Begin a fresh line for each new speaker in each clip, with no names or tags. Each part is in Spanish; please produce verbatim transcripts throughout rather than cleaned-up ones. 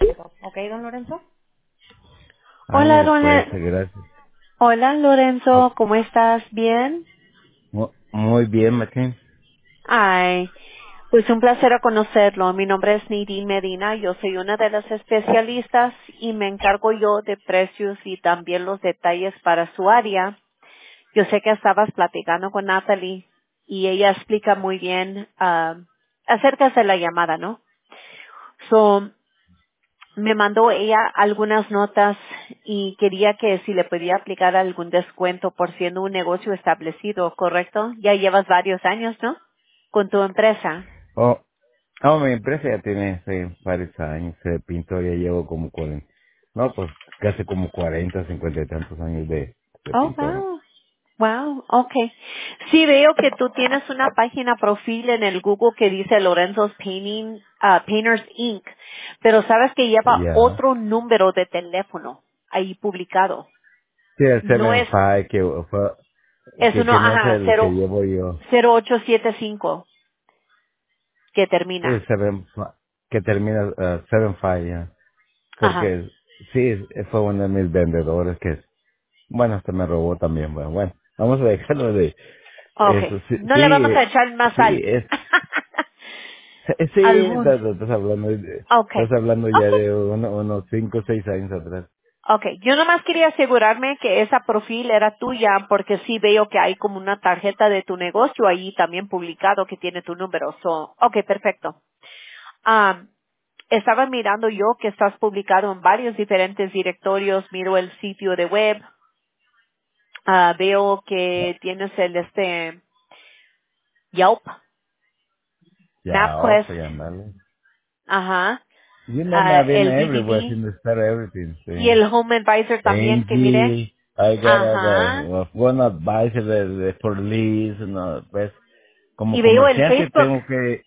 Ok, don Lorenzo. Hola,
Ándale pues,
Lore-
gracias.
Hola,
Oh,
Lorenzo, ¿cómo estás? ¿Bien?
mu- muy bien, McKen.
Ay, pues un placer conocerlo. Mi nombre es Nidhi Medina, yo soy una de las especialistas y me encargo yo de precios y también los detalles para su área. Yo sé que estabas platicando con Natalie y ella explica muy bien ah, acerca de la llamada, ¿no? So, me mandó ella algunas notas y quería que si le podía aplicar algún descuento por siendo un negocio establecido, ¿correcto? Ya llevas varios años, ¿no? Con tu empresa.
Oh, oh, mi empresa ya tiene sí, varios años. De pintor ya llevo como cuarenta. No, pues casi como cuarenta, cincuenta y tantos años de, de
Oh,
pintor.
wow. Wow, okay. Sí veo que tú tienes una página profil en el Google que dice Lorenzo's Painting, ah, Painters inc, pero sabes que lleva
Ya.
otro número de teléfono ahí publicado.
Sí, el
No es,
siete cinco que, fue-
es
que,
uno,
que no es
ajá,
el que
cero,
llevo yo.
cero ocho siete cinco que
Sí,
termina.
el siete cinco, que termina uh, siete cinco ya.
Ajá.
Porque sí, fue uno de mis vendedores que, bueno, hasta me robó también. Bueno, bueno, vamos a dejarlo de
Okay.
eso. Sí,
No le vamos
sí,
a echar más
sí,
sal.
es Eh, Sí,
Algún.
estás, estás hablando, de-
Okay.
estás hablando ya
Okay.
de uno- unos cinco o seis años atrás.
Okay. Yo nomás quería asegurarme que esa profil era tuya porque sí veo que hay como una tarjeta de tu negocio ahí también publicado que tiene tu número. So, okay, perfecto. Um, estaba mirando yo que estás publicado en varios diferentes directorios. Miro el sitio de web. Ah, veo que tienes el este Yelp,
Ya, oh,
MapQuest,
pues andale.
ajá,
You know me,
ah,
I've been
el
everywhere,
B B D
sin estar everything,
y
sí.
el Home Advisor también que miré.
Angie, I got a,
Ajá.
the, one advisor de, de por Liz, no, pues, como
Y veo el
comerciante
Facebook.
tengo que,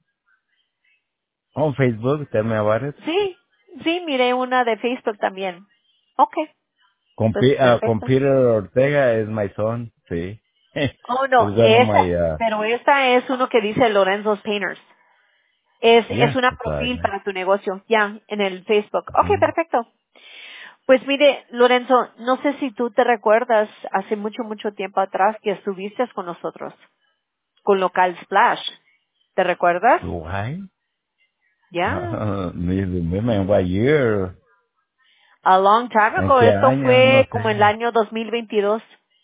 on Facebook, tell me about it.
Sí, sí, miré una de Facebook también. Okay,
Con,
pues
P- uh, con
perfecto.
Peter Ortega es my son, sí.
Oh,
Es
no,
one of
esa,
my, uh,
pero esta es uno que dice Lorenzo's Painters. Es, es
yeah,
una
that's right.
profil para tu negocio, ya, en el Facebook. Okay,
Mm.
perfecto. Pues mire, Lorenzo, no sé si tú te recuerdas hace mucho, mucho tiempo atrás que estuviste con nosotros, con Local Splash. ¿Te recuerdas?
Why?
Ya.
Uh, ni remember what year,
A long time
en
ago.
qué
Esto
año, no
fue como en el
sé.
año dos mil veintidós.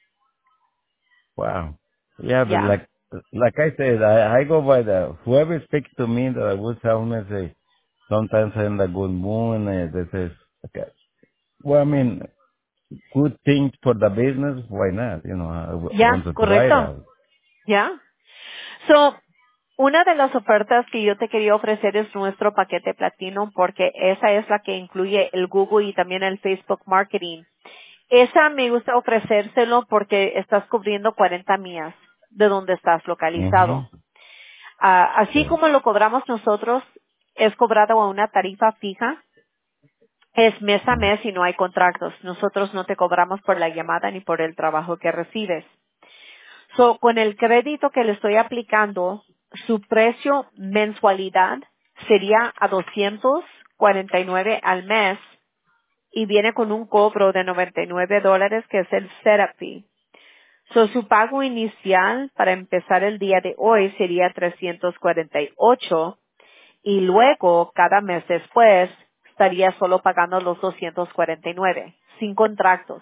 Wow. Yeah, but
Ya.
like, like I said, I, I go by the, whoever speaks to me that I would tell me, say, sometimes I'm in the good mood, and this is, okay. Well, I mean, good things for the business, why not? You know, I, w- I want
Ya,
to try it
correcto.
out.
Ya. So, una de las ofertas que yo te quería ofrecer es nuestro paquete platino porque esa es la que incluye el Google y también el Facebook Marketing. Esa me gusta ofrecérselo porque estás cubriendo cuarenta millas de donde estás
Mm-hmm.
localizado. Ah, así
Sí.
como lo cobramos nosotros, es cobrado a una tarifa fija. Es mes a
Mm.
mes y no hay contratos. Nosotros no te cobramos por la llamada ni por el trabajo que recibes. So, con el crédito que le estoy aplicando, su precio mensualidad sería a doscientos cuarenta y nueve al mes y viene con un cobro de noventa y nueve dólares que es el setup fee. So, su pago inicial para empezar el día de hoy sería trescientos cuarenta y ocho y luego cada mes después estaría solo pagando los doscientos cuarenta y nueve sin contratos.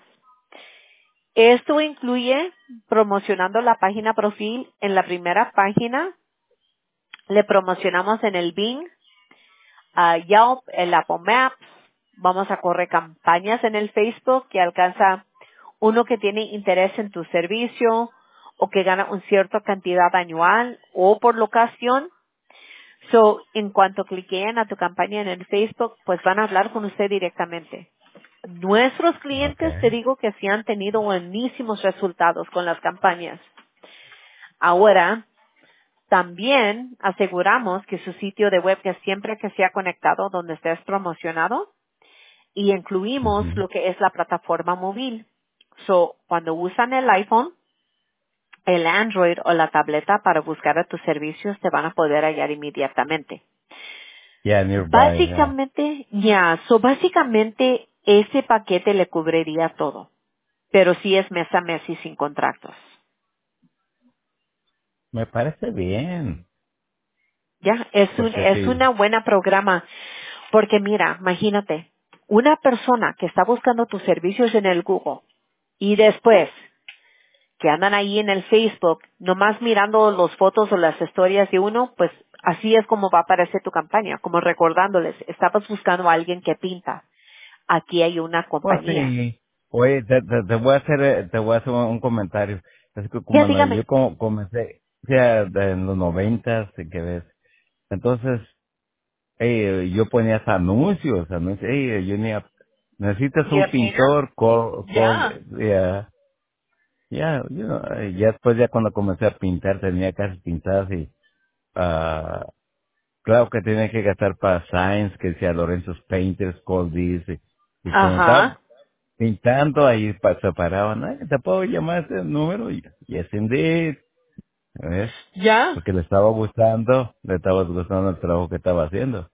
Esto incluye promocionando la página profil. En la primera página le promocionamos en el Bing, a Yelp, el Apple Maps. Vamos a correr campañas en el Facebook que alcanza uno que tiene interés en tu servicio o que gana una cierta cantidad anual o por locación. So, en cuanto cliquen a tu campaña en el Facebook, pues van a hablar con usted directamente. Nuestros clientes, te
Okay.
digo que sí han tenido buenísimos resultados con las campañas. Ahora, también aseguramos que su sitio de web que siempre que sea conectado donde estés promocionado y incluimos
Mm-hmm.
lo que es la plataforma móvil. So, cuando usan el iPhone, el Android o la tableta para buscar a tus servicios te van a poder hallar inmediatamente.
Yeah, nearby, yeah.
Básicamente, ya, so básicamente ese paquete le cubriría todo, pero sí es mes a mes y sin contratos.
Me parece bien.
Ya, es un,
Porque
es
sí.
una buena programa, porque mira, imagínate, una persona que está buscando tus servicios en el Google y después que andan ahí en el Facebook, nomás mirando las fotos o las historias de uno, pues así es como va a aparecer tu campaña, como recordándoles, estabas buscando a alguien que pinta. Aquí hay una
Pues
compañía.
sí. Oye, te, te, te voy a hacer, eh, te voy a hacer un, un comentario. Es que
Ya,
como no,
dígame.
yo como comencé ya de- en los noventas, y que ves. Entonces, eh, yo ponía hasta anuncios, anuncios. Hey, yo ni necesitas
¿Y
un
a painter?
pintor, call, call,
Ya.
ya, ya, you know, eh, ya después ya cuando comencé a pintar tenía casas pintadas y, ah, claro que tenía que gastar para signs que decía Lorenzo's Painters, call this, y, y cuando estaba
Ajá.
pintando ahí pa- se paraban, "Ay, ¿te puedo llamar a este número?" Y, yes, indeed, ¿ves?
Ya.
Porque le estaba gustando, le estaba gustando el trabajo que estaba haciendo.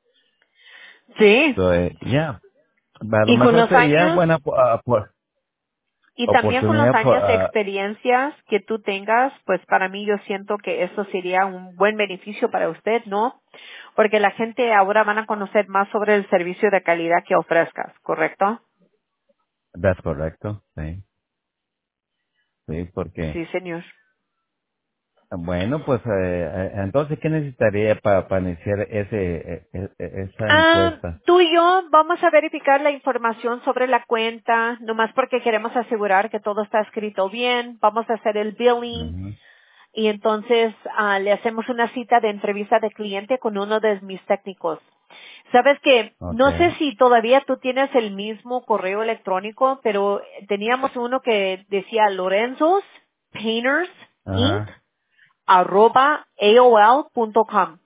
Sí.
So, eh, ya, a lo
Y con
mejor
los
sería
años,
buena po- ah, po-
y también con los
oportunidad por,
años de
ah,
experiencias que tú tengas, pues para mí yo siento que eso sería un buen beneficio para usted, ¿no? Porque la gente ahora van a conocer más sobre el servicio de calidad que ofrezcas, ¿correcto?
that's correcto, sí, sí, porque,
Sí, señor.
bueno, pues, eh, eh, entonces, ¿qué necesitaría para, para iniciar ese, eh, eh, eh, esa
Ah,
encuesta?
tú y yo vamos a verificar la información sobre la cuenta, nomás porque queremos asegurar que todo está escrito bien. Vamos a hacer el billing
Ujú.
y entonces ah, le hacemos una cita de entrevista de cliente con uno de mis técnicos. Sabes que no sé
Okay,
si todavía tú tienes el mismo correo electrónico, pero teníamos uno que decía Lorenzos Painters Inc
ajá,
arroba A O L punto com.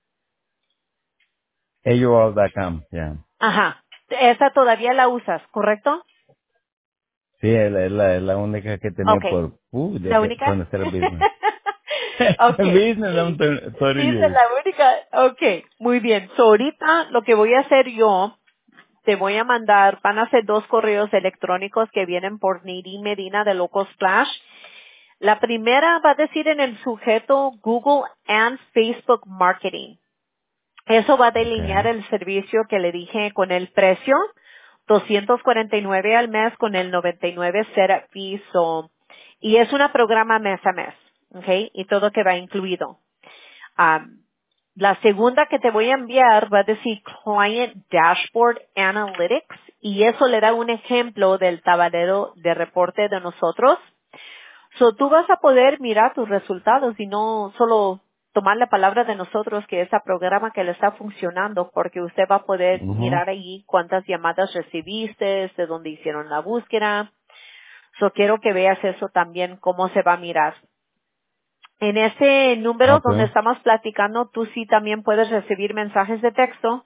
A U R dot com, ya.
Ajá. Esa todavía la usas, ¿correcto?
Sí, es la, es la, es la única que tenía
Okay.
por, uh,
¿La
desde
única?
cuando era business.
Okay.
business, I'm thirty
Sí, esa es
years.
la única. Okay. Muy bien. So, ahorita lo que voy a hacer yo, te voy a mandar, van a ser dos correos electrónicos que vienen por Niri Medina de Loco Splash. La primera va a decir en el sujeto Google and Facebook Marketing. Eso va a delinear
Okay.
el servicio que le dije con el precio, doscientos cuarenta y nueve al mes con el noventa y nueve setup fee. So, y es una programa mes a mes, ¿ok? Y todo que va incluido. Am, la segunda que te voy a enviar va a decir Client Dashboard Analytics y eso le da un ejemplo del tablero de reporte de nosotros. So, tú vas a poder mirar tus resultados y no solo tomar la palabra de nosotros que ese programa que le está funcionando, porque usted va a poder
Mhm.
mirar allí cuántas llamadas recibiste, de dónde hicieron la búsqueda. So, quiero que veas eso también, cómo se va a mirar. En ese número donde
Okay.
estamos platicando, tú sí también puedes recibir mensajes de texto.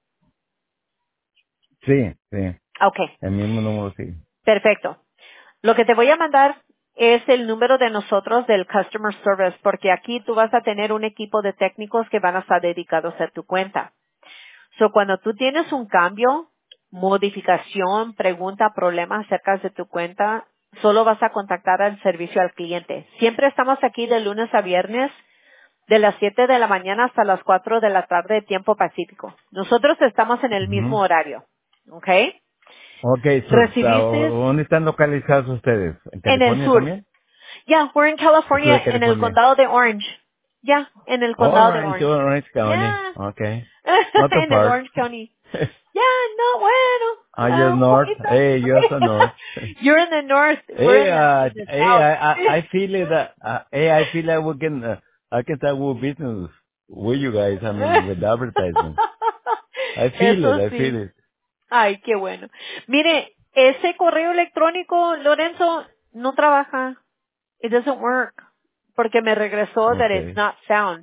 Sí, sí.
Ok,
El mismo número, sí.
perfecto. Lo que te voy a mandar es el número de nosotros del Customer Service, porque aquí tú vas a tener un equipo de técnicos que van a estar dedicados a tu cuenta. So, cuando tú tienes un cambio, modificación, pregunta, problema acerca de tu cuenta, solo vas a contactar al servicio al cliente. Siempre estamos aquí de lunes a viernes, de las siete de la mañana hasta las cuatro de la tarde, tiempo pacífico. Nosotros estamos en el mismo
Mhm.
horario. ¿Ok?
Okay, so, so,
Recibiste
¿dónde están localizados ustedes? ¿En
en el
California
sur.
también?
Yeah, we're in
El sur
California,
de
en el
California.
condado de Orange. Yeah, en el condado de
Orange,
Orange.
Orange County.
Yeah,
Okay. Not too
en el
far.
Orange County. Yeah, no, bueno,
I
uh,
just
un
north.
poquito.
Hey, just the north.
You're in the north, we're
Hey,
in the,
uh,
in the
hey,
south.
I, I, I feel it. Uh, uh, hey, I feel like we can, uh, I can start with business with you guys. I mean, with advertisement. I feel it.
Eso
I feel
sí.
it.
Ay, qué bueno. Mire, ese correo electrónico, Lorenzo, no trabaja. It doesn't work. Porque me regresó that it's
Okay.
not found.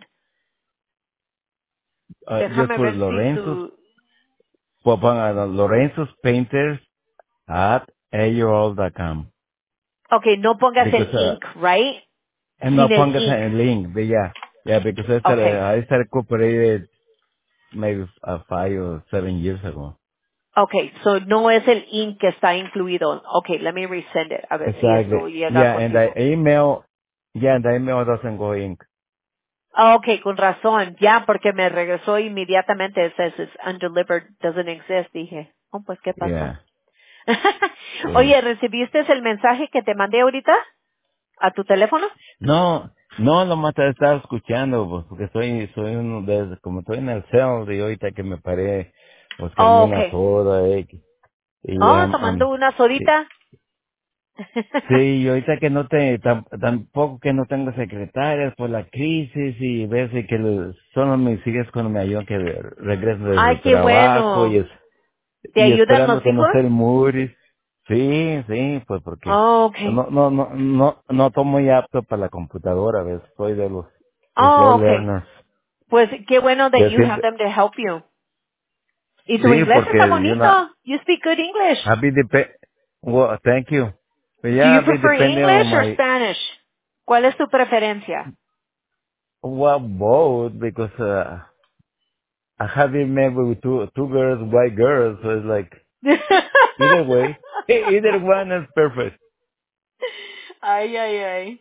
Uh, just
Déjame
put
ver si
Lorenzo's,
tu...
pop on uh, Lorenzo's Painters at A O L dot com.
Okay, no pongas
Because,
el
uh,
ink, right?
and no
Sin el
pongas
ink.
a link, but yeah, yeah, because I started,
Okay.
I started cooperated. maybe uh, five or seven years ago.
Okay, so no es el ink que está incluido. Okay, let me resend it. A ver si
Exactly.
eso llega
Yeah, and the
contigo.
email, yeah, the email doesn't go in.
Ah, okay, con razón. Ya, porque me regresó inmediatamente. It says it's undelivered, doesn't exist. Dije, oh, pues, ¿qué pasó?
Yeah. Sí.
Oye, ¿recibiste el mensaje que te mandé ahorita a tu teléfono?
No, no, nomás te estaba escuchando, pues, porque soy, soy uno de, como estoy en el cel, y ahorita que me paré, buscarme
Oh,
una
okay.
soda, eh, y,
Oh,
um,
tomando
um,
una
sí,
sodita.
sí, y ahorita que no te, tam- tampoco que no tengo secretarias por la crisis, y ves y que los- solo mis hijas cuando me ayudan que regreso
Ay,
del
qué
trabajo, y
bueno.
es,
¿Te
y
ayudan
esperando
los
que no
hijos?
esté el muris. Sí, sí, pues porque
Oh, okay.
no, no, no, no, no estoy muy apto para la computadora, ¿ves? Soy de los slow
Oh, okay.
learners.
Pues qué bueno that
Que
you have
siempre,
them to help you. Y tu
sí,
inglés
porque,
está
you know,
bonito. You speak good English.
I be dep- well, thank you. But
Do
yeah,
you
I be
prefer
depending on
English or
my,
Spanish? ¿Cuál es tu preferencia?
well, both, because, uh, I have been married with two, two girls, white girls, so it's like, either way, e- either one is perfect.
Ay, ay, ay.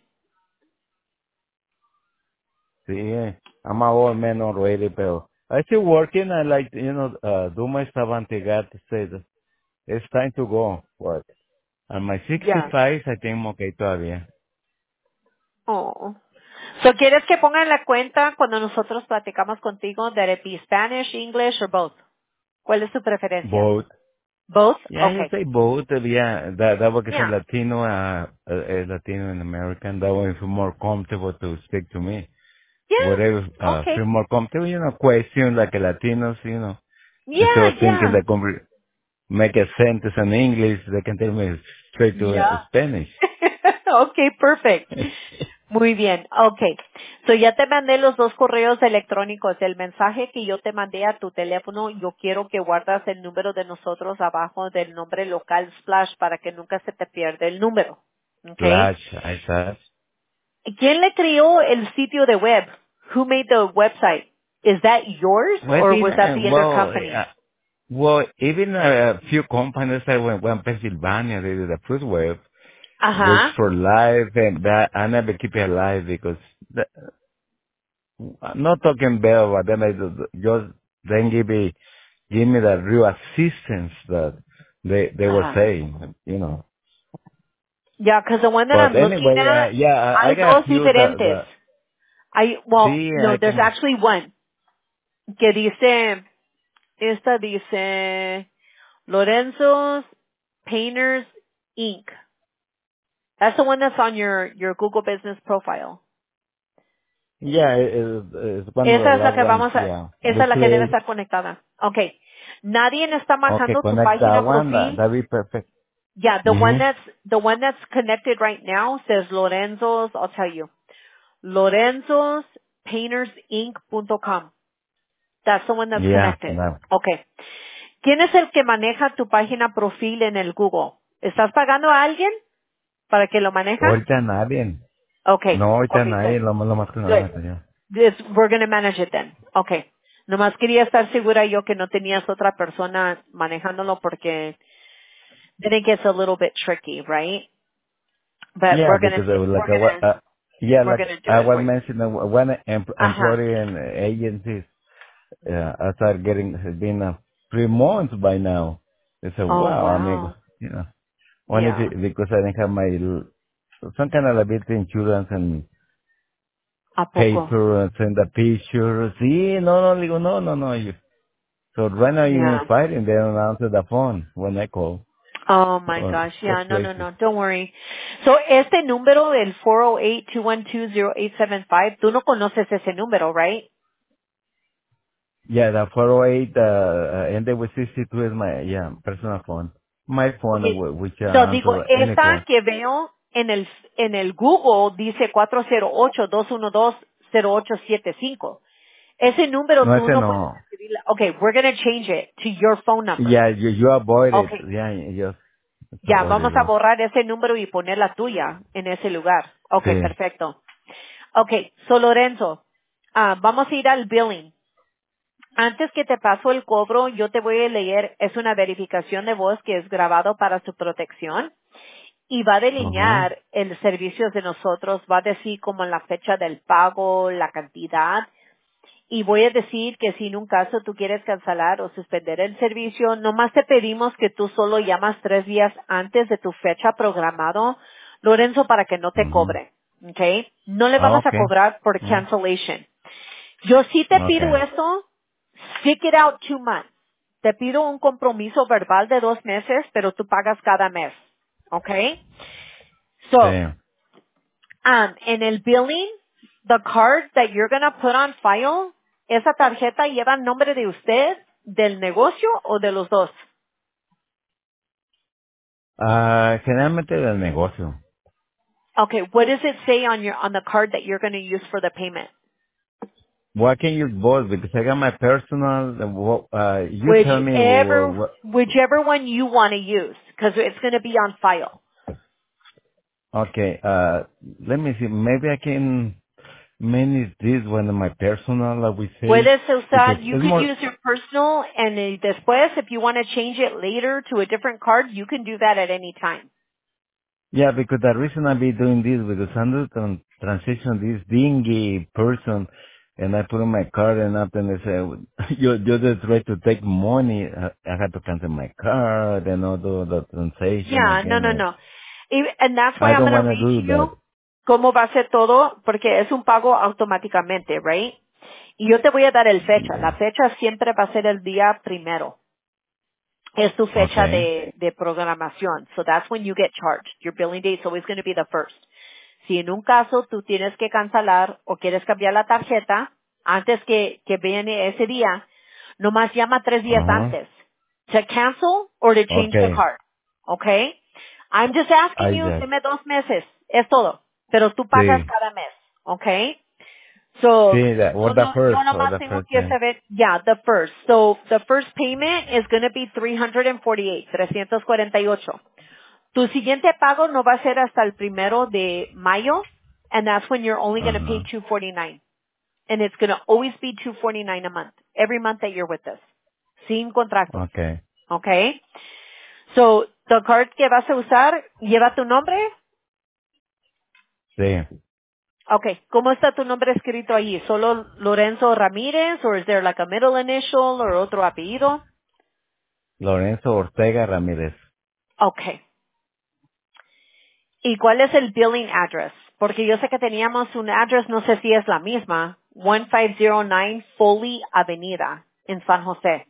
Sí, I'm an old man already, pero I still working. I like, you know, uh, do my stuff until God says it's time to go. What? At my
Ya.
sixty-five, I think I'm okay todavía.
Oh. So, ¿quieres que ponga en la cuenta cuando nosotros platicamos contigo that it be Spanish, English, or both? ¿Cuál es tu preferencia?
Both.
Both?
Yeah, you
Okay.
say both. uh, Yeah, that, that work is a
Yeah.
Latino, uh, uh, uh, Latino and American. That one is more comfortable to speak to me. Whatever,
Yeah.
uh,
Okay.
feel more comfortable, you know, question like a Latinos, you know, instead
Yeah,
of thinking
yeah.
they can make a sentence in English, they can tell me straight to uh,
Yeah.
Spanish.
Okay, perfect. Muy bien, okay. So ya te mandé los dos correos electrónicos. El mensaje que yo te mandé a tu teléfono, yo quiero que guardas el número de nosotros abajo del nombre local Splash para que nunca se te pierda el número. Okay.
Flash, I said.
¿Quién le creó el sitio de web? Who made the website? Is that yours
Well, I
or
think,
was that
uh,
the other
well, uh,
company?
well, even a few companies that went, went Pennsylvania, they did a first web, works
Ajá.
for life, and that I never keep it alive because the, I'm not talking bad about them. I just just then give me give me the real assistance that they they were
Ajá.
saying, you know.
Yeah, because the one that
But
I'm looking
anyway, uh,
at,
yeah, I, I
hay
got a
dos
few that
diferentes.
the
Hay, well,
see,
no,
I
there's
can.
actually one que dice, esta dice Lorenzo's Painters Incorporated. That's the one that's on your, your Google business profile.
Yeah, it, it, it's one of the
Esa es la
last
que
ones.
vamos a,
Yeah,
esa
we
es la que debe
create.
estar conectada. Okay. Nadie está
Okay,
manejando tu
connect that
página
one. That
profil.
that be perfect.
Yeah, the one
Mhm.
that's, the one that's connected right now says Lorenzo's, I'll tell you, Lorenzo's Painters Inc dot com. That's the one that's
Yeah,
connected.
no.
Okay. ¿Quién es el que maneja tu página profil en el Google? ¿Estás pagando a alguien para que lo maneja?
Ahorita nadie.
Okay.
No, ahorita
Okay, good.
nadie. Lo, lo más que
Good.
nada. Ya.
This, we're going to manage it then. Okay. Nomás quería estar segura yo que no tenías otra persona manejándolo porque then it gets a little bit tricky, right? But
Yeah,
we're going to,
because it was like
we're
a,
going
wa-
to,
uh, yeah,
we're
like
going to do
I
it
was
for you.
mentioning, uh, one em-
Ajá.
employee and agencies, uh, I started getting, has been uh, three months by now. They said,
Oh,
wow, amigo,
wow.
you know, only
Yeah.
be- because I didn't have my, l- some kind of liability insurance and
¿A poco?
paper and send the pictures. Sí, no, no, digo, no, no, no. You, so right now you're in
Yeah.
fighting. They don't answer the phone when I call.
Oh my
So
gosh,
that's
yeah, no, no,
crazy.
no, don't worry. So, este número, el four oh eight, two one two, oh eight seven five, tú no conoces ese número, right?
Yeah, the four oh eight, uh, uh, ended with sixty-two is my, yeah, personal phone. My phone, uh,
Okay.
wh- which uh,
So, digo,
answer any
esta
call.
que veo en el, en el Google dice cuatro cero ocho, dos uno dos, cero ocho siete cinco. Ese número
No,
tú
ese
no puedes
no.
escribirla. Okay, we're going to change it to your phone number.
Yeah, you, you avoid it.
Okay.
Yeah, you just
Ya,
avoid
vamos
it.
a
Yeah.
borrar ese número y poner la tuya en ese lugar. Okay,
Sí.
perfecto. Okay, so Lorenzo, ah, vamos a ir al billing. Antes que te paso el cobro, yo te voy a leer, es una verificación de voz que es grabado para su protección y va a
Uh-huh.
delinear el servicio de nosotros, va a decir como la fecha del pago, la cantidad. Y voy a decir que si en un caso tú quieres cancelar o suspender el servicio, nomás te pedimos que tú solo llamas tres días antes de tu fecha programado, Lorenzo, para que no te
Uh-huh.
cobre. ¿Ok? No le
Oh,
vamos a
okay.
cobrar por
Mm.
cancellation. Yo sí te pido
Okay.
eso, stick it out two months. Te pido un compromiso verbal de dos meses, pero tú pagas cada mes. ¿Ok? So,
Sí.
Um, en el billing, the card that you're going to put on file, esa tarjeta lleva el nombre de usted, del negocio o de los dos.
Ah, generalmente del negocio.
Okay, what does it say on your on the card that you're going to use for the payment?
Well, I can use both because I got my personal. uh, wha- Uh, you tell me
Whichever
what.
whichever one you want to use, because it's going to be on file.
Okay. Uh, let me see. Maybe I can manage this one in my personal. I would say
Puedes
because
usar, you
it's
could
more.
use your personal, and eh, después, if you want to change it later to a different card, you can do that at any time.
Yeah, because the reason I be doing this because I'm doing tran- transition this dingy person, and I put in my card and up and they say you you just try to take money. I, I had to cancel my card and all do the transaction
Yeah, no,
again.
no,
And
no. Y, and that's why
I
I'm
don't
going to
want to
read
do that.
you cómo va a ser todo, porque es un pago automáticamente, right? Y yo te voy a dar el fecha. La
Yeah.
fecha siempre va a ser el día primero. Es tu fecha
Okay.
de, de programación. So that's when you get charged. Your billing date is always going to be the first. Si en un caso tú tienes que cancelar o quieres cambiar la tarjeta antes que, que viene ese día, nomás llama tres días
Uh huh.
antes. To cancel or to change the
Okay.
card. Okay? I'm just asking
I
you,
just
dime dos meses. Es todo. Pero tú pagas
see.
cada mes. Okay? So,
See that. Or
yo,
the
no, yo
first. Or
nomás
the
tengo
first
que
time.
saber, yeah, the first. So, the first payment is going to be three hundred forty-eight, trescientos cuarenta y ocho. Tu siguiente pago no va a ser hasta el primero de mayo, and that's when you're only going
Uh
to pay
huh.
two forty-nine. And it's going to always be two forty-nine a month, every month that you're with us. Sin contratos.
Okay.
Okay? So, the card que vas a usar, ¿lleva tu nombre?
See.
Okay. ¿Cómo está tu nombre escrito ahí? ¿Solo Lorenzo Ramírez, or is there like a middle initial, or otro apellido?
Lorenzo Ortega Ramírez.
Okay. ¿Y cuál es el billing address? Porque yo sé que teníamos un address, no sé si es la misma, fifteen oh nine Foley Avenida, en San José.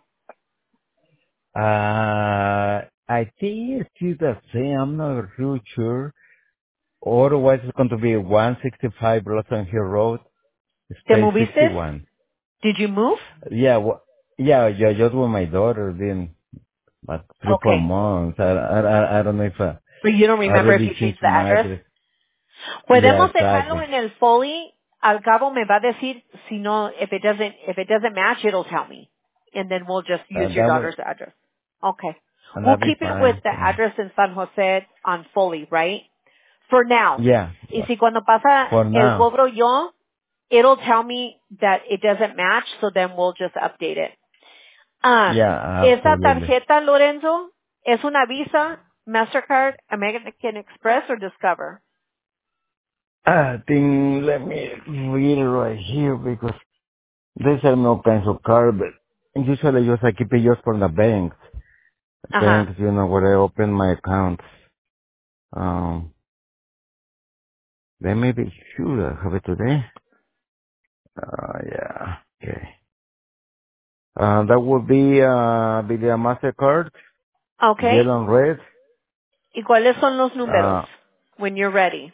Uh, I think it's still the same. I'm not real sure. Otherwise, it's going to be one sixty-five Blossom Hill Road,
¿Te
Space
moviste?
sixty-one.
Did you move?
Yeah, well, yeah, yeah, just with my daughter, been about three, four
Okay.
months. I, I, I I don't know if I,
But you don't
I
remember if
already
you
changed
changed the
my
address?
address. Yeah,
Podemos dejarlo
exactly.
en el Foley. Al cabo me va a decir si no, if it doesn't, if it doesn't match, it'll tell me. And then we'll just
Uh,
use your
that would,
daughter's address. Okay.
and
We'll
that'd be
keep it with
fine.
the
Yeah.
address in San Jose on Foley, right? For now.
Yeah,
Y si cuando pasa
for
el
now.
cobro yo, it'll tell me that it doesn't match, so then we'll just update it. Um,
Yeah,
esa
absolutely.
tarjeta, Lorenzo, es una Visa, Mastercard, American Express, or Discover.
I think, let me read it right here because there's no pencil card, but usually just I keep it just for the banks.
Ajá.
Banks, you know, where I open my accounts. Um, they may be sure I have it today. Uh, yeah, okay. Uh, that would be, uh, be the MasterCard,
Okay.
yellow and red.
¿Y cuáles son los números?
Uh,
When you're ready.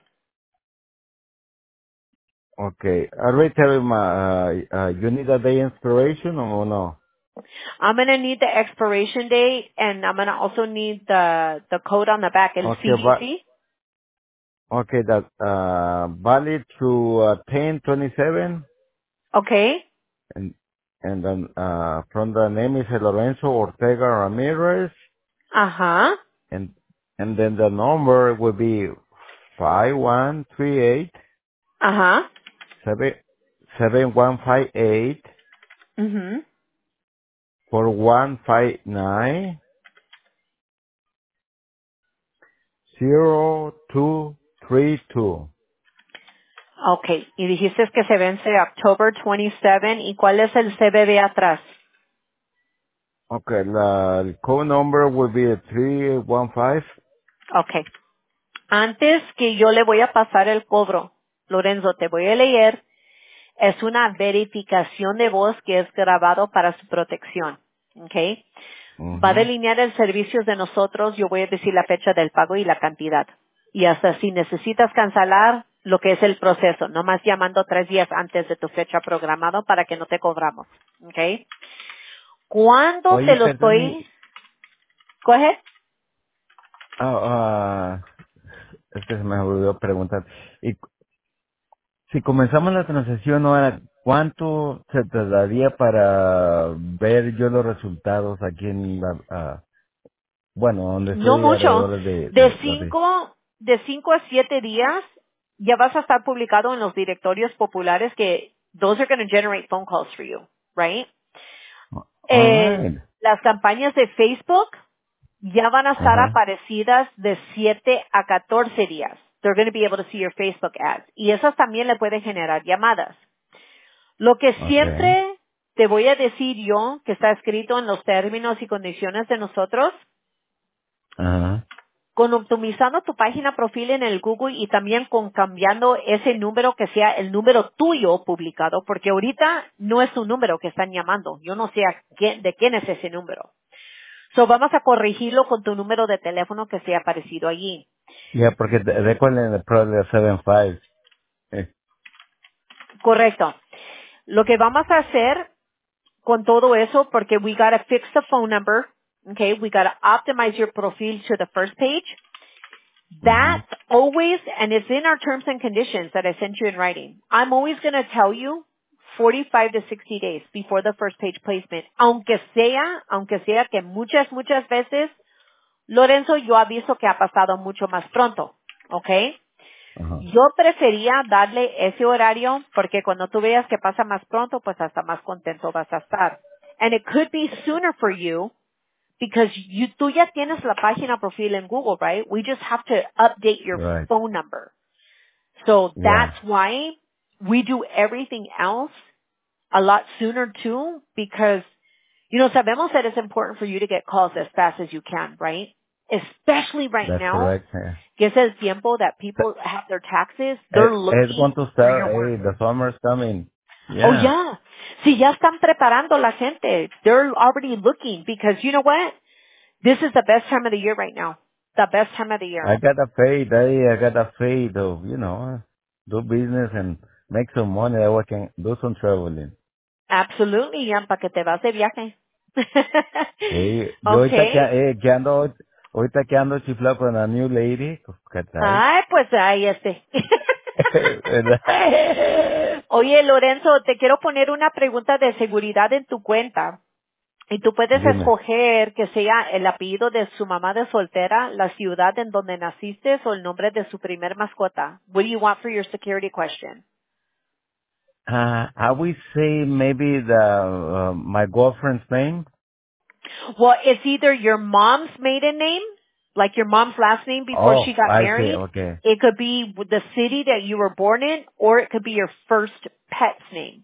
okay. I already tell him, uh, uh, you need a day inspiration or no?
I'm gonna need the expiration date, and I'm gonna also need the the code on the back, el
Okay, but,
C V C.
okay, that, uh, valid to, uh, ten twenty-seven.
Okay.
And, and then, uh, from the name is Lorenzo Ortega Ramirez.
Ajá.
And, and then the number will be five one three eight
Ajá.
seven seven one five eight
Mhm.
four one five nine zero two three two.
Okay, y dijiste que se vence October twenty-seven, ¿y cuál es el C V V atrás?
Okay, la, el code number will be three one five.
Okay. Antes que yo le voy a pasar el cobro, Lorenzo, te voy a leer, es una verificación de voz que es grabado para su protección. Okay. Va a
Mm-hmm.
delinear el servicio de nosotros, yo voy a decir la fecha del pago y la cantidad. Y hasta si necesitas cancelar lo que es el proceso, nomás llamando tres días antes de tu fecha programada para que no te cobramos. Okay. ¿Cuándo se
Oye,
lo
perdón,
estoy?
y,
Coge.
ah, ah, es que se me olvidó preguntar. Y si comenzamos la transacción ahora, ¿cuánto se tardaría para ver yo los resultados aquí en la, ah, bueno, donde
No
estoy
mucho.
alrededor de,
De
de la de,
cinco, de cinco a siete días ya vas a estar publicado en los directorios populares que those are going to generate phone calls for you, right? En
alright,
las campañas de Facebook ya van a estar
ajá,
aparecidas de siete a catorce días. They're going to be able to see your Facebook ads. Y esas también le pueden generar llamadas. Lo que
okay,
siempre te voy a decir yo, que está escrito en los términos y condiciones de nosotros,
ajá,
con optimizando tu página profil en el Google y también con cambiando ese número que sea el número tuyo publicado, porque ahorita no es un número que están llamando. Yo no sé a quién- de quién es ese número. So vamos a corregirlo con tu número de teléfono que sea aparecido allí.
ya, porque te- recuerden el Pro seven five, eh,
Correcto. Lo que vamos a hacer con todo eso, porque we gotta fix the phone number, okay, we gotta optimize your profile to the first page.
mhm,
That always, and it's in our terms and conditions that I sent you in writing. I'm always going to tell you forty-five to sixty days before the first page placement. Aunque sea, aunque sea que muchas, muchas veces, Lorenzo, yo aviso que ha pasado mucho más pronto. ¿Ok?
ajá,
Yo prefería darle ese horario porque cuando tú veas que pasa más pronto, pues hasta más contento vas a estar. And it could be sooner for you because you, tú ya tienes la página profile en Google, right? We just have to update your
right,
phone number. So
yeah,
that's why we do everything else a lot sooner too because, you know, sabemos that it's important for you to get calls as fast as you can, right? Especially right
that's
now,
correct, yeah.
que es el tiempo that people have their taxes, they're
It, it's
looking
going to
for
start,
your work.
hey, the summer's coming,
Oh
yeah.
yeah. Si ya están preparando la gente, they're already looking because you know what? This is the best time of the year right now. The best time of the year.
I got a faith, I, I got a faith of, you know, do business and make some money that I can do some traveling.
Absolutely, Ian, para que te vas de viaje.
Eh, yo ahorita que,
Okay.
eh, que ando, ahorita que ando chiflado con la new lady, pues, ¿qué traes?
Ay, pues ahí este.
¿Verdad?
Oye, Lorenzo, te quiero poner una pregunta de seguridad en tu cuenta. Y tú puedes
Dime.
escoger que sea el apellido de su mamá de soltera, la ciudad en donde naciste o el nombre de su primer mascota. What do you want for your security question?
Uh, I will say maybe the, uh, my girlfriend's name.
Well, it's either your mom's maiden name, like your mom's last name before
Oh,
she got
I see,
married.
okay.
It could be the city that you were born in, or it could be your first pet's name.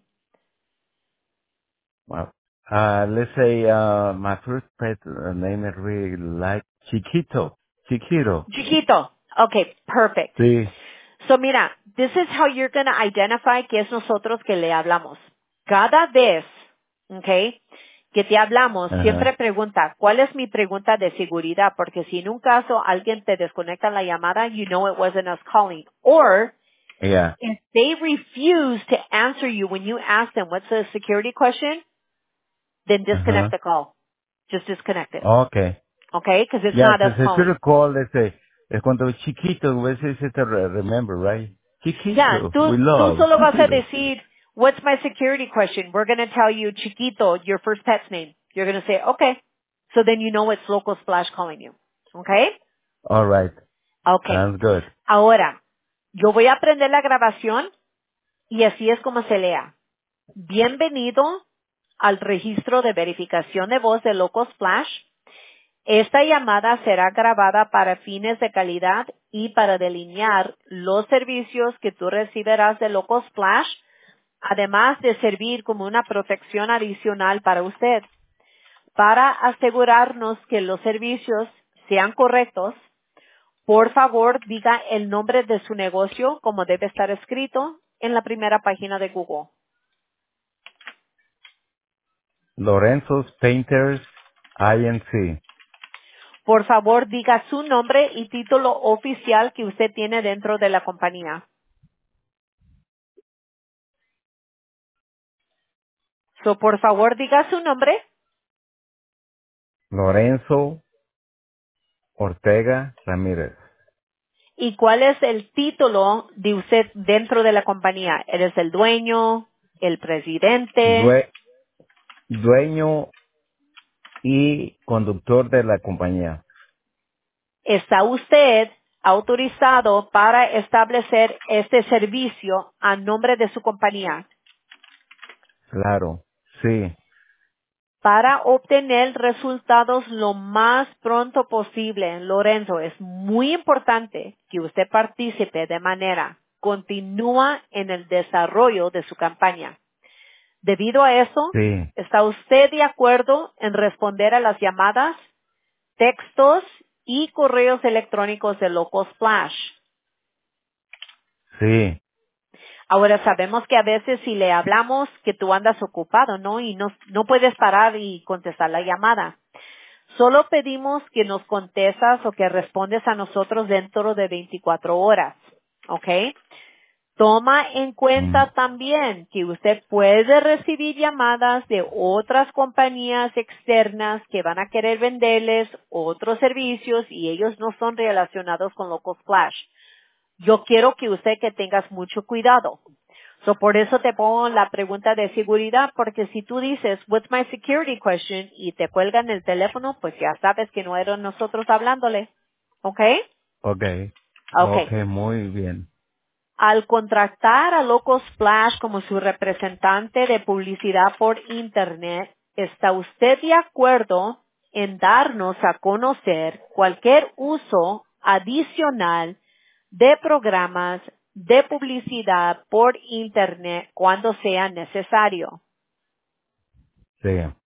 Well, uh, let's say, uh, my first pet uh, name is really like Chiquito. Chiquito.
Chiquito. Okay, perfect.
Sí.
So mira, this is how you're going to identify que es nosotros que le hablamos. Cada vez, okay, que te hablamos,
Ajá.
siempre pregunta, ¿cuál es mi pregunta de seguridad? Porque si en un caso alguien te desconecta la llamada, you know it wasn't us calling. Or,
Yeah.
if they refuse to answer you when you ask them what's the security question, then disconnect
Ajá.
the call. Just disconnect it.
Okay.
Okay? Because it's
Yeah,
not us
the
calling.
security call, let's say, es cuando chiquito, a veces se te re- remember, right?
Ya,
Chiquito,
tú,
we
tú
love,
solo vas a
chiquito.
decir, what's my security question? We're going to tell you Chiquito, your first pet's name. You're going to say, okay. So then you know it's Local Splash calling you. Okay?
All right.
Okay.
Sounds good.
Ahora, yo voy a aprender la grabación y así es como se lea. Bienvenido al registro de verificación de voz de Local Splash. Esta llamada será grabada para fines de calidad y para delinear los servicios que tú recibirás de Local Splash, además de servir como una protección adicional para usted. Para asegurarnos que los servicios sean correctos, por favor diga el nombre de su negocio como debe estar escrito en la primera página de Google.
Lorenzo's Painters I N C.
Por favor, diga su nombre y título oficial que usted tiene dentro de la compañía. So, por favor, diga su nombre
Lorenzo Ortega Ramírez.
y cuál es el título de usted dentro de la compañía. ¿Eres el dueño, el presidente?
Due- dueño y conductor de la compañía.
¿Está usted autorizado para establecer este servicio a nombre de su compañía?
Claro, sí,
Para obtener resultados lo más pronto posible, Lorenzo, es muy importante que usted participe de manera continua en el desarrollo de su campaña. Debido a eso,
sí,
¿está usted de acuerdo en responder a las llamadas, textos y correos electrónicos de Local Splash?
sí,
Ahora sabemos que a veces si le hablamos que tú andas ocupado, ¿no? Y no, no puedes parar y contestar la llamada. Solo pedimos que nos contestas o que respondes a nosotros dentro de veinticuatro horas, ¿ok? Toma en
mm,
cuenta también que usted puede recibir llamadas de otras compañías externas que van a querer venderles otros servicios y ellos no son relacionados con Local Splash. Yo quiero que usted que tengas mucho cuidado. So, por eso te pongo la pregunta de seguridad, porque si tú dices, what's my security question, y te cuelgan el teléfono, pues ya sabes que no eran nosotros hablándole. ¿Ok?
ok,
Ok.
ok, muy bien,
Al contratar a Local Splash como su representante de publicidad por Internet, ¿está usted de acuerdo en darnos a conocer cualquier uso adicional de programas de publicidad por Internet cuando sea necesario?
sí,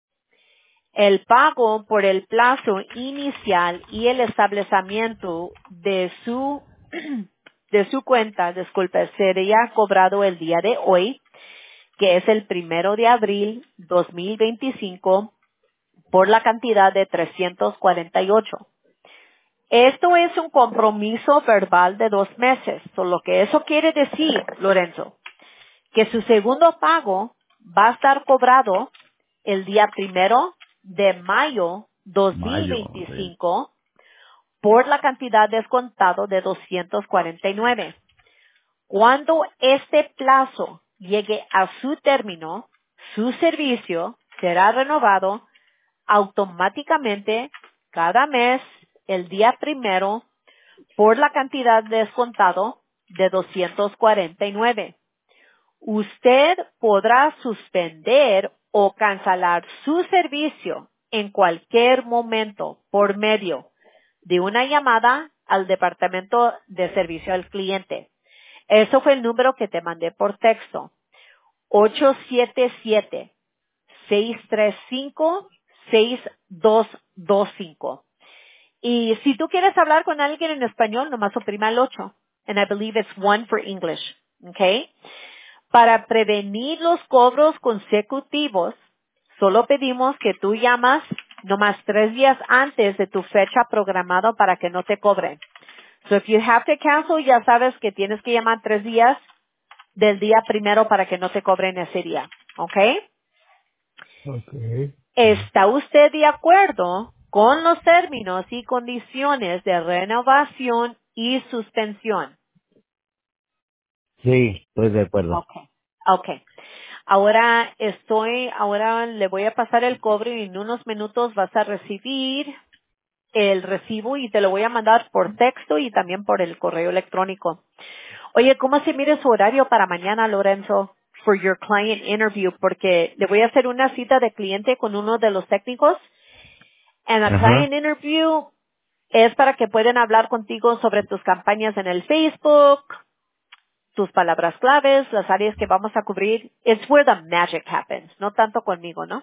El pago por el plazo inicial y el establecimiento de su de su cuenta, disculpe, sería cobrado el día de hoy, que es el primero de abril dos mil veinticinco, por la cantidad de trescientos cuarenta y ocho. Esto es un compromiso verbal de dos meses. So, lo que eso quiere decir, Lorenzo, que su segundo pago va a estar cobrado el día primero de mayo
mayo, sí,
dos mil veinticinco por la cantidad descontado de doscientos cuarenta y nueve. Cuando este plazo llegue a su término, su servicio será renovado automáticamente cada mes el día primero por la cantidad descontado de doscientos cuarenta y nueve. Usted podrá suspender o cancelar su servicio en cualquier momento por medio de una llamada al Departamento de Servicio al Cliente. Eso fue el número que te mandé por texto. ocho siete siete, seis tres cinco, seis dos dos cinco. Y si tú quieres hablar con alguien en español, nomás oprima el ocho. And I believe it's one for English. Okay? Para prevenir los cobros consecutivos, solo pedimos que tú llamas nomás tres días antes de tu fecha programada para que no te cobren. So if you have to cancel, ya sabes que tienes que llamar tres días del día primero para que no te cobren ese día. ¿Ok?
ok,
¿Está usted de acuerdo con los términos y condiciones de renovación y suspensión?
sí, estoy de acuerdo.
Okay, okay. Ahora estoy, ahora le voy a pasar el cobro y en unos minutos vas a recibir el recibo y te lo voy a mandar por texto y también por el correo electrónico. Oye, ¿cómo se mire su horario para mañana, Lorenzo? for your client interview porque le voy a hacer una cita de cliente con uno de los técnicos. And a
Ajá.
client interview es para que puedan hablar contigo sobre tus campañas en el Facebook, tus palabras claves, las áreas que vamos a cubrir. It's where the magic happens, no tanto conmigo, ¿no?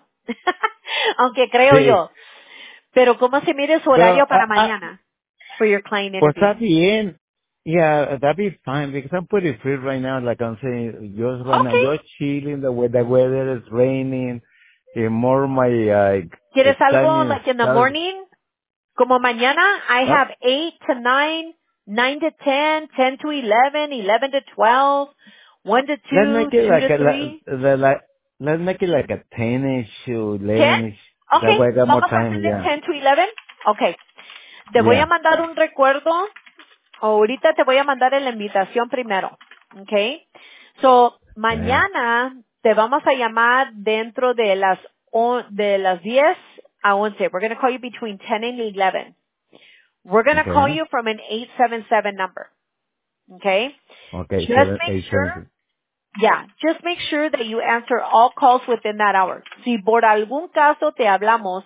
Aunque creo
Sí.
yo. Pero ¿cómo se mide su
Pero,
horario para
ah, ah,
mañana for your client
pues
interview?
está bien. Yeah, that'd be fine because I'm pretty free right now. Like I'm saying, just right now,
Okay.
just chilling. The weather, the weather is raining. And more my uh, the
¿Quieres algo
timing
like in the
starts.
morning? Como mañana, I
Uh,
have eight to nine, nine to ten, ten to eleven, eleven to twelve, one to
let's
two,
make it
two
like
to
a
three.
la- the like. Let's make it like a ten-ish or
ten?
eleven-ish. That
Okay,
way I got more
vamos a
time.
hacerle
Yeah.
ten to eleven. Okay. Te voy a
Yeah.
mandar un recuerdo. Ahorita te voy a mandar la invitación primero. Okay. So,
Okay.
mañana te vamos a llamar dentro de las, o- de las diez a once. We're going to call you between ten and eleven. We're going to call
Okay.
you from an eight seven seven number. Okay?
Okay.
Just
Seven,
make
eight,
sure,
seven.
yeah, just make sure that you answer all calls within that hour. Si por algún caso te hablamos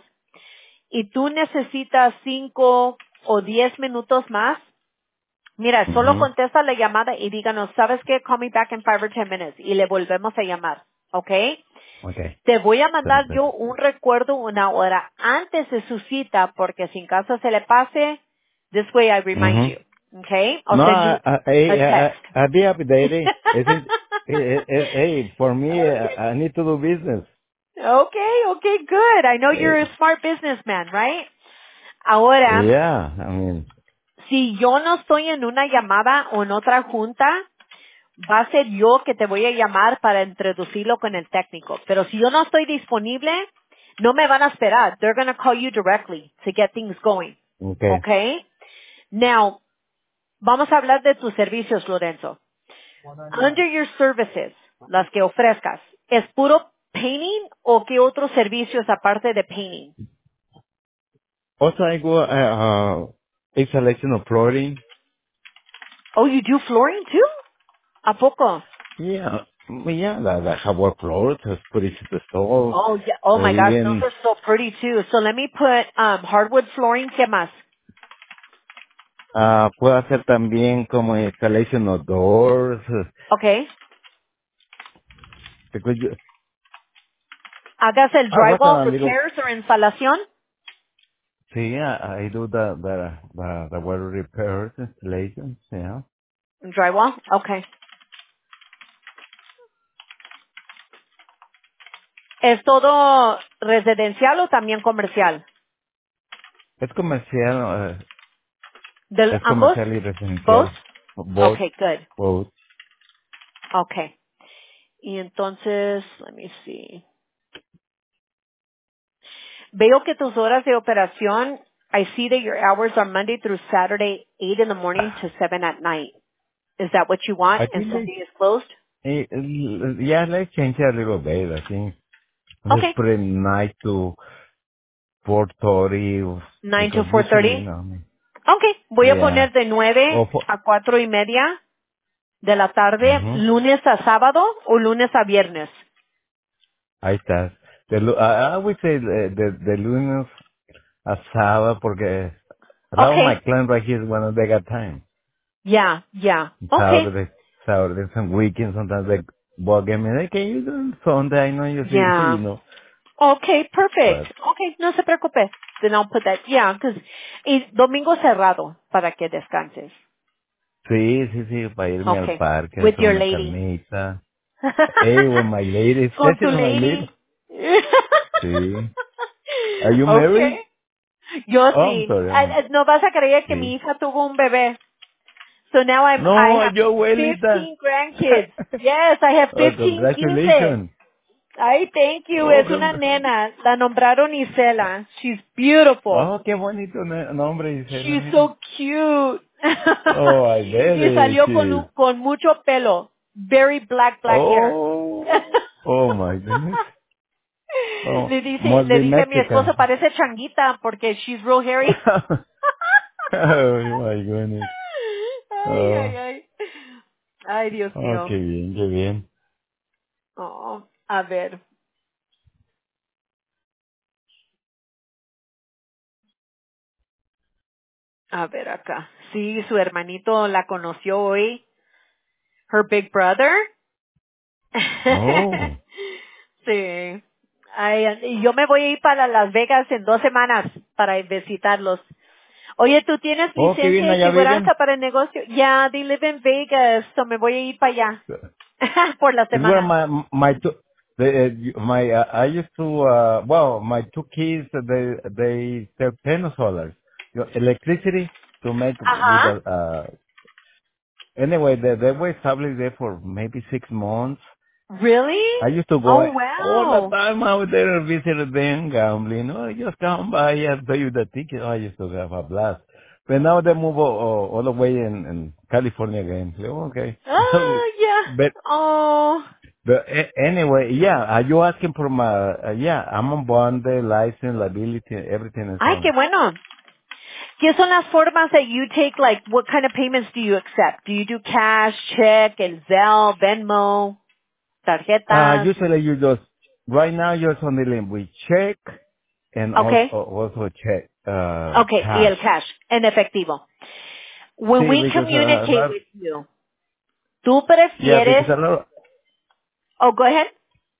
y tú necesitas cinco o diez minutos más, mira, solo
Mhm.
contesta la llamada y díganos, ¿sabes qué? Call me back in five or ten minutes y le volvemos a llamar. Okay?
Okay.
Te voy a mandar
Perfect.
yo un recuerdo una hora antes de su cita porque si en caso se le pase, this way I remind
Mhm.
you. Okay? I'll
No,
send
I,
you
I,
a
I, I,
text.
I'd be happy, Daddy. Isn't, hey, hey, hey, for me, I, I need to do business.
Okay, okay, good. I know you're
Eh,
a smart businessman, right? Ahora,
yeah, I mean,
si yo no estoy en una llamada o en otra junta, va a ser yo que te voy a llamar para introducirlo con el técnico. Pero si yo no estoy disponible, no me van a esperar. They're going to call you directly to get things going.
okay.
Okay? Now, vamos a hablar de tus servicios, Lorenzo. Under your services, las que ofrezcas, ¿es puro painting o qué otros servicios aparte de painting?
Also, I go, uh, uh, installation of flooring.
Oh, you do flooring too? ¿A poco?
Yeah, yeah, the, the hardwood floors, just put it to the stove,
Oh, yeah. Oh
or
my gosh, those
even,
are so pretty too. So let me put um, hardwood flooring. ¿Qué más?
uh, puedo hacer también como installation of doors, uh,
Okay.
because you,
¿Hagas el
I work
drywall
on a little,
repairs o instalación?
see, yeah, I do the, the, the, the water repairs, installations, yeah.
Drywall? Okay. ¿Es todo residencial o también comercial?
Es comercial, uh,
¿De
es
ambos?
comercial y
Both?
residencial. Both,
Okay, good.
both.
Okay. Y entonces, let me see. Veo que tus horas de operación, I see that your hours are Monday through Saturday, eight in the morning to seven at night. Is that what you want
I
and
think
Sunday
they,
is closed?
eh, yeah, let's change it a little bit, I think. Let's
Okay.
put it nine to four thirty,
nine to
because usually, you
four thirty?
know, I mean,
Okay. Voy a
yeah.
poner de nueve
O for,
a cuatro y media de la tarde,
mhm,
lunes a sábado o lunes a viernes.
ahí está. The, lu- I, I would say the, the, the lunes a sábado, porque a lot of my
Okay.
clients right here is when they got time.
Yeah, yeah. Okay.
Saturdays, Saturdays and weekends, sometimes they bug me, hey, can you do Sunday? I know you say, hey, you
Yeah.
know,
Okay, perfect.
but
Okay, no se preocupe. Then I'll put that. Yeah, because y domingo cerrado para que descanses.
sí, sí, sí, para irme al
Okay.
parque,
With
hacer
your
una
lady.
carnita. Hey, with my lady,
Con tu
especially my lady.
lady.
Sí. Are you
Okay.
married?
Yo
Oh, I'm
sí.
sorry,
Ah,
I'm,
ah, No vas a creer que mi
sí.
hija tuvo un bebé. So now I'm, I
No,
have
yo, abuelita.
fifteen grandkids. Yes, I have
Oh,
fifteen quince.
congratulations.
Ay, thank you.
Oh,
Es una
congr-
nena. La nombraron Isela. She's beautiful.
oh, qué bonito ne- nombre, Gisela,
She's
mira.
so cute.
Oh, I bet
Y
it
salió con,
is.
un- con mucho pelo. Very black, black hair.
Oh, oh my goodness. Oh,
Le dice,
must
le
be
dije a mi esposo,
Mexican.
parece changuita porque she's real hairy.
Oh my goodness.
Ay, ay,
Oh,
ay. Ay, Dios
oh,
mío.
qué bien, qué bien.
Oh, a ver, a ver acá. Sí, su hermanito la conoció hoy. Her big brother.
Oh.
Sí. Ay, y yo me voy a ir para Las Vegas en dos semanas para visitarlos. Oye, ¿tú tienes
Oh, qué bien,
licencia y
allá viven.
seguranza para el negocio? Ya, they live in Vegas, so me voy a ir para allá por la
It's where
semana.
my my two the, uh, my uh, I used to uh well my two kids they they sell panel solars, you know, electricity to make with
Ajá.
a uh anyway they they were established there for maybe six months.
Really?
I used to go
Oh,
all the
wow.
time out there and visit them gambling. Oh, just come by and pay you the ticket. Oh, I used to have a blast. But now they move all, all the way in, in California again. So, okay. So,
Oh, yeah.
but
Oh.
but a- anyway, yeah, are you asking for my, uh, yeah, I'm on bond, the license, liability, everything is
Ay, qué
on.
bueno. ¿Qué son las formas that you take? Like, what kind of payments do you accept? Do you do cash, check, el Zelle, Venmo,
Uh,
tarjetas?
usually you just, right now you're only dealing with check and also,
Okay.
also check, uh,
Okay, y
cash.
el cash, en efectivo. When
See,
we
because, uh, a
communicate
lot,
with you, ¿tú
yeah,
prefieres?
because a lot,
Oh, go ahead.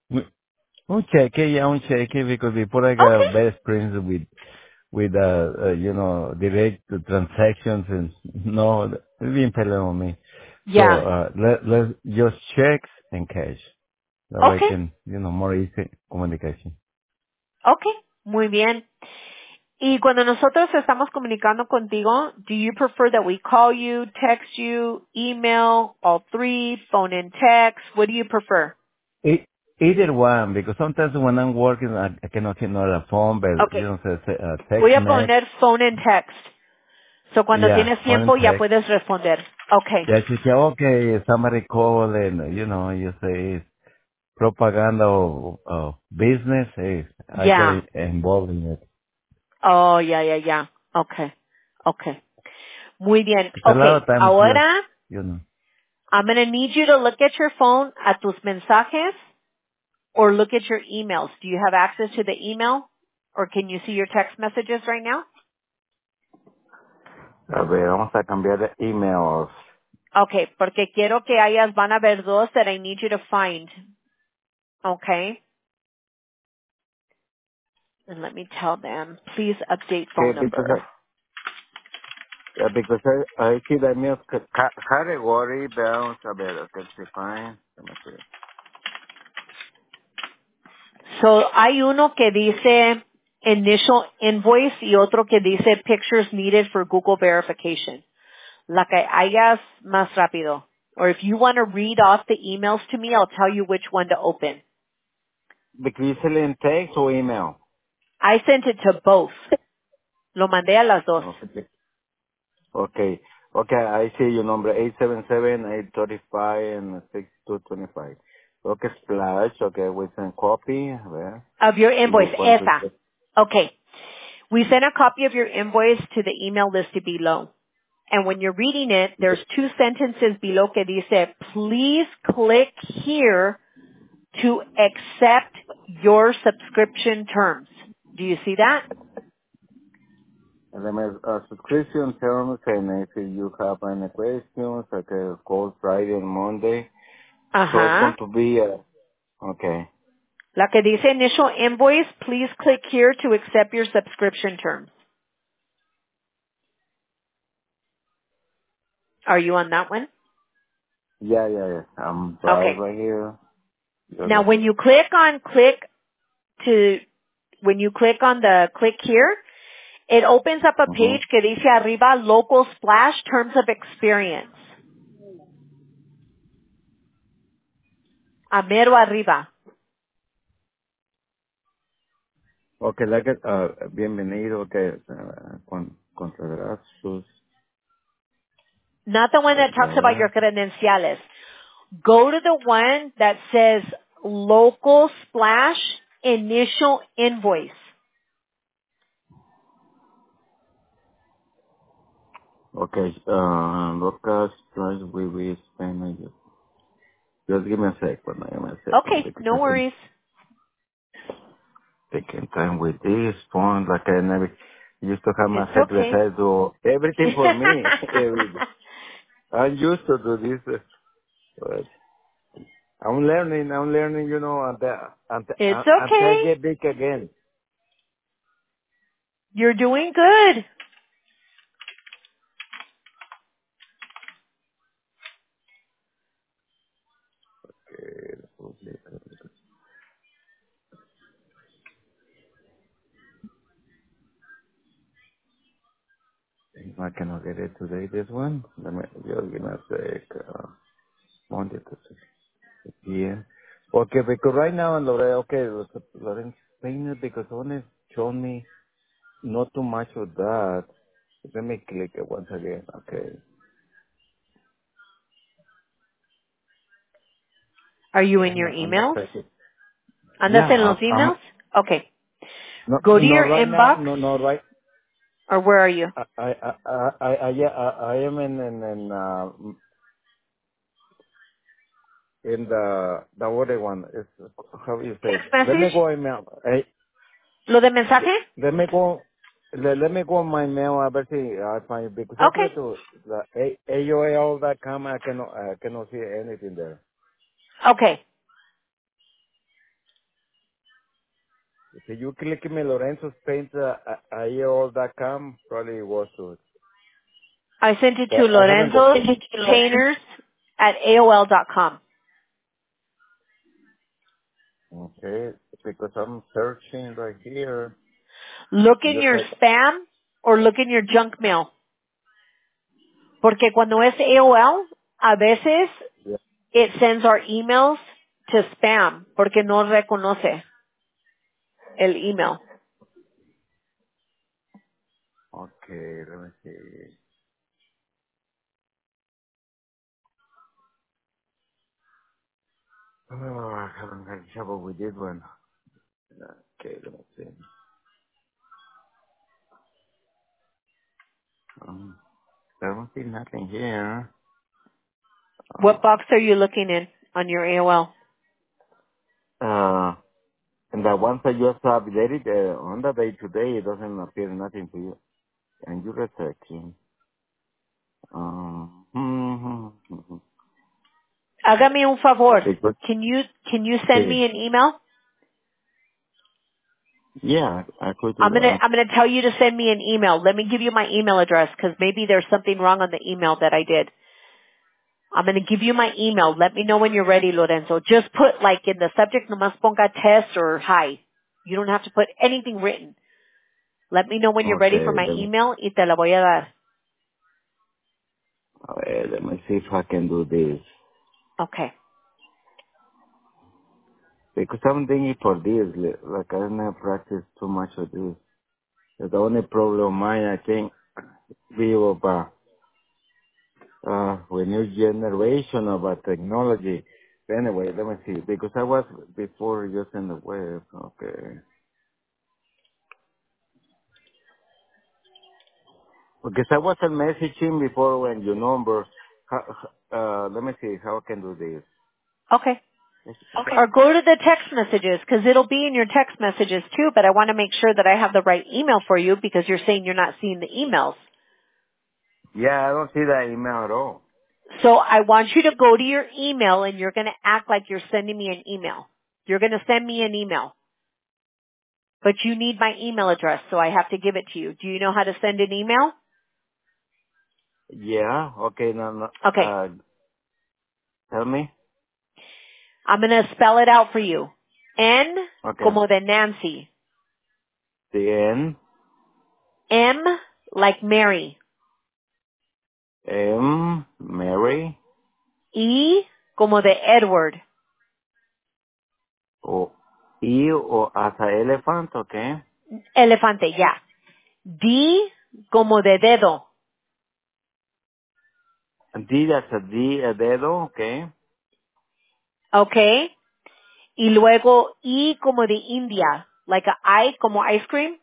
un cheque, yeah, un cheque, because before I got
Okay.
bad experience with, with, uh, uh, you know, direct transactions and no, it's been peleando on me. So,
Ya.
uh, let, let's just checks and cash. That way I
Okay.
can, you know, more easy communication.
Okay. Muy bien. Y cuando nosotros estamos comunicando contigo, do you prefer that we call you, text you, email, all three, phone and text? What do you prefer?
E- Either one, because sometimes when I'm working, I, I cannot get on the phone, but, you
Okay.
know, say, say, uh,
Voy
text
a
message.
poner phone and text. So cuando
Yeah,
tienes
phone and
tiempo ya
text.
puedes responder. Okay.
Yeah, she say, okay, somebody call and, you know, you say propaganda or, or business, hey, I
Ya.
get involved in it.
Oh, ya, ya, ya. Okay. Okay. Muy bien.
It's a lot
Okay.
of times just,
Ahora,
you know.
I'm going to need you to look at your phone, a tus mensajes, or look at your emails. Do you have access to the email? Or can you see your text messages right now?
A ver, vamos a cambiar de emails.
Okay, porque quiero que hayas, van a haber dos that I need you to find. Okay? And let me tell them, please update phone
Okay, because
number.
I, yeah, because I, I see the emails ca- ca- category bounce. A ver, okay, sí, fine. Let me see.
So, hay uno que dice initial invoice y otro que dice pictures needed for Google verification. La que hayas más rápido. Or if you want to read off the emails to me, I'll tell you which one to open.
Because you send in text or email?
I sent it to both. Lo mandé a las dos.
Okay. Okay. Okay, I see your number eight seven seven, eight three five, and six two two five. Okay, splash. Okay, we send copy. A ver.
Of your
Y you
invoice,
want to
esa.
check.
Okay. We sent a copy of your invoice to the email listed below. And when you're reading it, there's two sentences below que dice, please click here to accept your subscription terms. Do you see that?
And then uh, subscription terms, and if you have any questions, okay, call Friday and Monday. So it's going
Ajá.
to be, uh, okay.
La que dice initial invoice, please click here to accept your subscription terms. Are you on that one?
Yeah, yeah, yeah. I'm browse
Okay.
right here. You're
Now
the-
when you click on click to, when you click on the click here, it opens up a
Mhm.
page que dice arriba local splash terms of experience. A mero arriba.
Okay, like it, uh, bienvenido, okay, uh, con, considerar sus,
Not the one that talks about
¿verdad?
your credenciales. Go to the one that says local splash initial invoice.
Okay, uh, local price we will spend. Just give me a second. Give me a second.
Okay,
Because
no
I've been
worries.
taking time with this phone. Like I never used to have my
It's okay.
secretary do everything for me. Every- I'm used to do this. uh, But I'm learning. I'm learning, you know, until, until,
It's
until I
okay.
get big again.
You're doing good.
Okay. If I cannot get it today, this one, let me just give me a sec. Uh, Monday to six p.m. Okay, because right now in Lorraine, okay, Lorraine Spain, because only shown me not too much of that. Let me click it once again. Okay.
Are you in
I'm
your
not, I'm not
emails?
checking.
¿Andas
Yeah,
en
I'm,
los
I'm
emails? Okay.
not,
Go to
no,
your
right now,
inbox,
no, no, right.
or where are you?
I, I, I, I, I, yeah, I, I am in, in, in, uh, in the, the other one. Is, how do you say it?
Text
Let me
message?
go email. Hey,
¿Lo de mensaje?
let me go, let, let me go on my mail, a ver si I find it, because I
Okay.
try to, the A O L dot com, I cannot, I cannot see anything there.
Okay.
If you click me Lorenzo's Paint, uh, A O L dot com, probably it was to it.
I sent it to
But I haven't got,
Lorenzo's Painters at A O L dot com.
okay, because I'm searching right here.
Look in
Just
your
like,
spam or look in your junk mail. Porque cuando es A O L, a veces
yeah,
it sends our emails to spam porque no reconoce el email.
okay, let me see. Oh, I haven't had trouble with this one. Okay, let me see. Um, I don't see nothing here.
What
Uh,
box are you looking in on your A O L?
uh, and the ones that you have updated, uh, on the day today, it doesn't appear nothing to you. And you're checking. Um, hmm, hmm, hmm.
Hágame un favor.
Because,
Can you can you send
okay.
me an email?
Yeah, I could do
I'm gonna
that.
I'm gonna tell you to send me an email. Let me give you my email address because maybe there's something wrong on the email that I did. I'm gonna give you my email. Let me know when you're ready, Lorenzo. Just put like in the subject, nomás ponga test or hi. You don't have to put anything written. Let me know when you're ready for
Okay,
my
let me,
email y te la voy a dar.
uh, let me see if I can do this.
Okay.
Because I'm thinking for this, li- like I never practice too much of this. The only problem of mine, I think, be about, uh, with new generation about technology. Anyway, let me see, because I was before just in the web, okay. Because I wasn't messaging before when your number, how, uh, let me see how I can do this.
Okay.
Okay.
Or go to the text messages because it'll be in your text messages too, but I want to make sure that I have the right email for you because you're saying you're not seeing the emails.
Yeah, I don't see that email at all.
So I want you to go to your email and you're going to act like you're sending me an email. You're going to send me an email, but you need my email address, so I have to give it to you. Do you know how to send an email?
Yeah, okay, no, no,
Okay.
uh, tell me.
I'm going to spell it out for you. N
Okay.
como de Nancy.
The N,
M like Mary.
M, Mary,
E como de Edward.
o E, o hasta elephant, okay.
Elefante, ya. D como de dedo.
D, that's a D, a dedo, okay.
Okay. Y luego I como de India. Like a I como ice cream.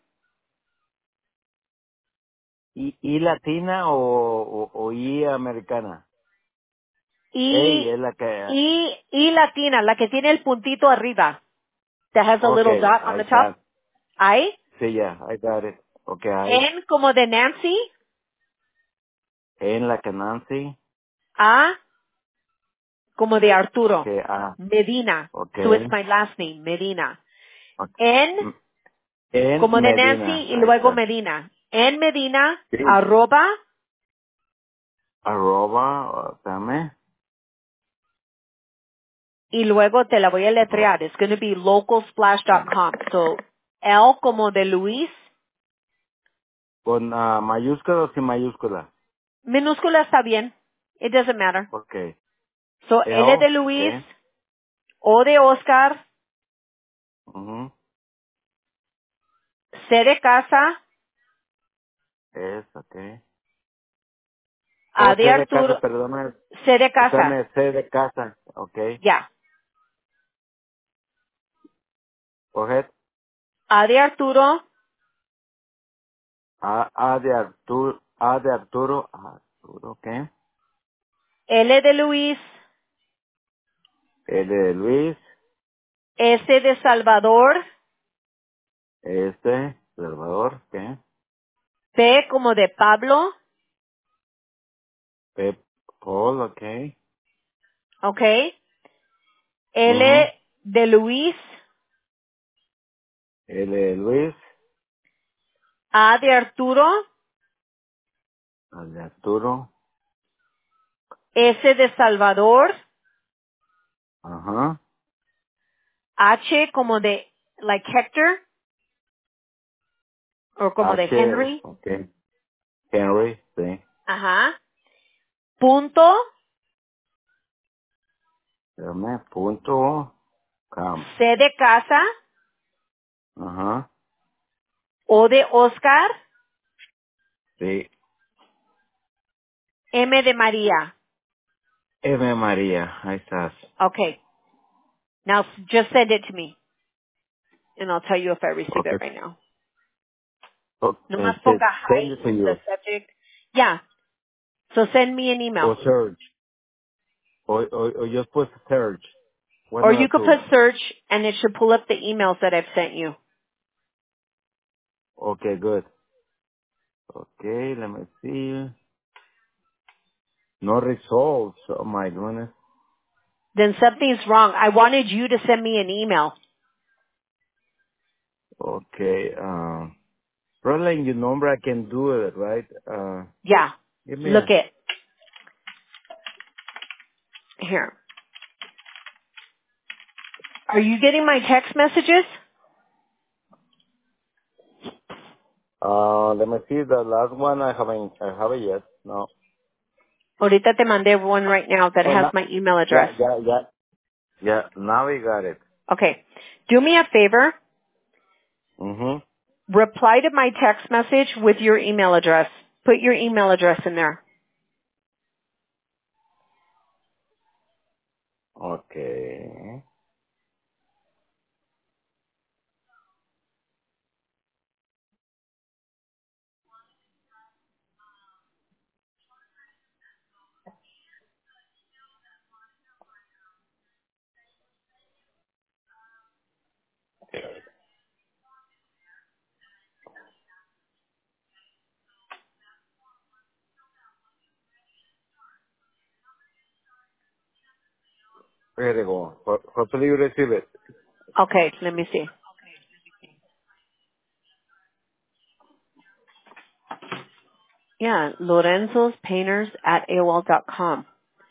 ¿Y, y latina o, o, o I americana? A
E,
es la que...
E, E latina, la que tiene el puntito arriba. That has a little
Okay,
dot on
I
the top.
got...
I.
Sí, yeah, I got it. Okay, I...
N como de Nancy.
En la que Nancy.
A como de Arturo.
Okay, ah,
Medina. So it's
okay.
my last name, Medina.
Okay.
N
M- En
como de Nancy
Medina,
y
ahí
luego
está.
Medina. N Medina,
Sí.
arroba,
Arroba, oh, espérame.
y luego te la voy a
Oh,
letrear. It's going to be localsplash dot com. So, L como de Luis.
con ah, mayúscula o sin mayúscula.
Minúscula está bien. It doesn't matter.
Okay.
So, L
L,
de Luis,
okay.
O de Oscar,
Mhm.
C de casa,
Es, okay. O
A de
C de casa,
Arturo,
perdóname.
C de casa.
Espérame, C de casa. Okay.
Ya.
Go ahead.
A de Arturo,
A, A de Arturo. A de Arturo. Arturo, okay.
L de Luis,
L de Luis.
S de Salvador,
Este, Salvador, okay.
P como de Pablo,
Pep, Paul, okay.
¿ok?
Mhm.
L de Luis,
L de Luis.
A de Arturo,
A de Arturo.
S de Salvador,
Ajá.
H como de, like Hector, o como de
H,
Henry,
okay. Henry, sí.
ajá, punto,
Espérame, punto, com.
C de casa,
Ajá.
O de Oscar,
Sí.
M de María.
M. María, ahí estás.
Okay. Now just send it to me, and I'll tell you if I receive it
Okay.
right now.
Okay.
Nomás
Send
ponga
send
hi
it to
in the
you.
subject. Yeah. So send me an
Or
email.
search. Or, or, or just put search. One
Or
of
you
the
could
two.
put search and it should pull up the emails that I've sent you.
Okay, good. Okay, let me see. No results. Oh my goodness.
Then something's wrong. I wanted you to send me an email.
Okay, um, probably in your number I can do it, right? Uh,
Yeah.
give me
Look
a,
it. Here. Are you getting my text messages?
uh, let me see the last one I haven't, I haven't yet. No.
Ahorita te mandé one right now that
Oh,
has
no.
my email
Yeah,
address.
yeah, yeah. Yeah, now we got it.
Okay. Do me a favor.
Mm-hmm.
Reply to my text message with your email address. Put your email address in there.
Okay. There you go. Ho- Hopefully you receive it.
Okay, let me see. Yeah, Lorenzo's Painters at A O L dot com.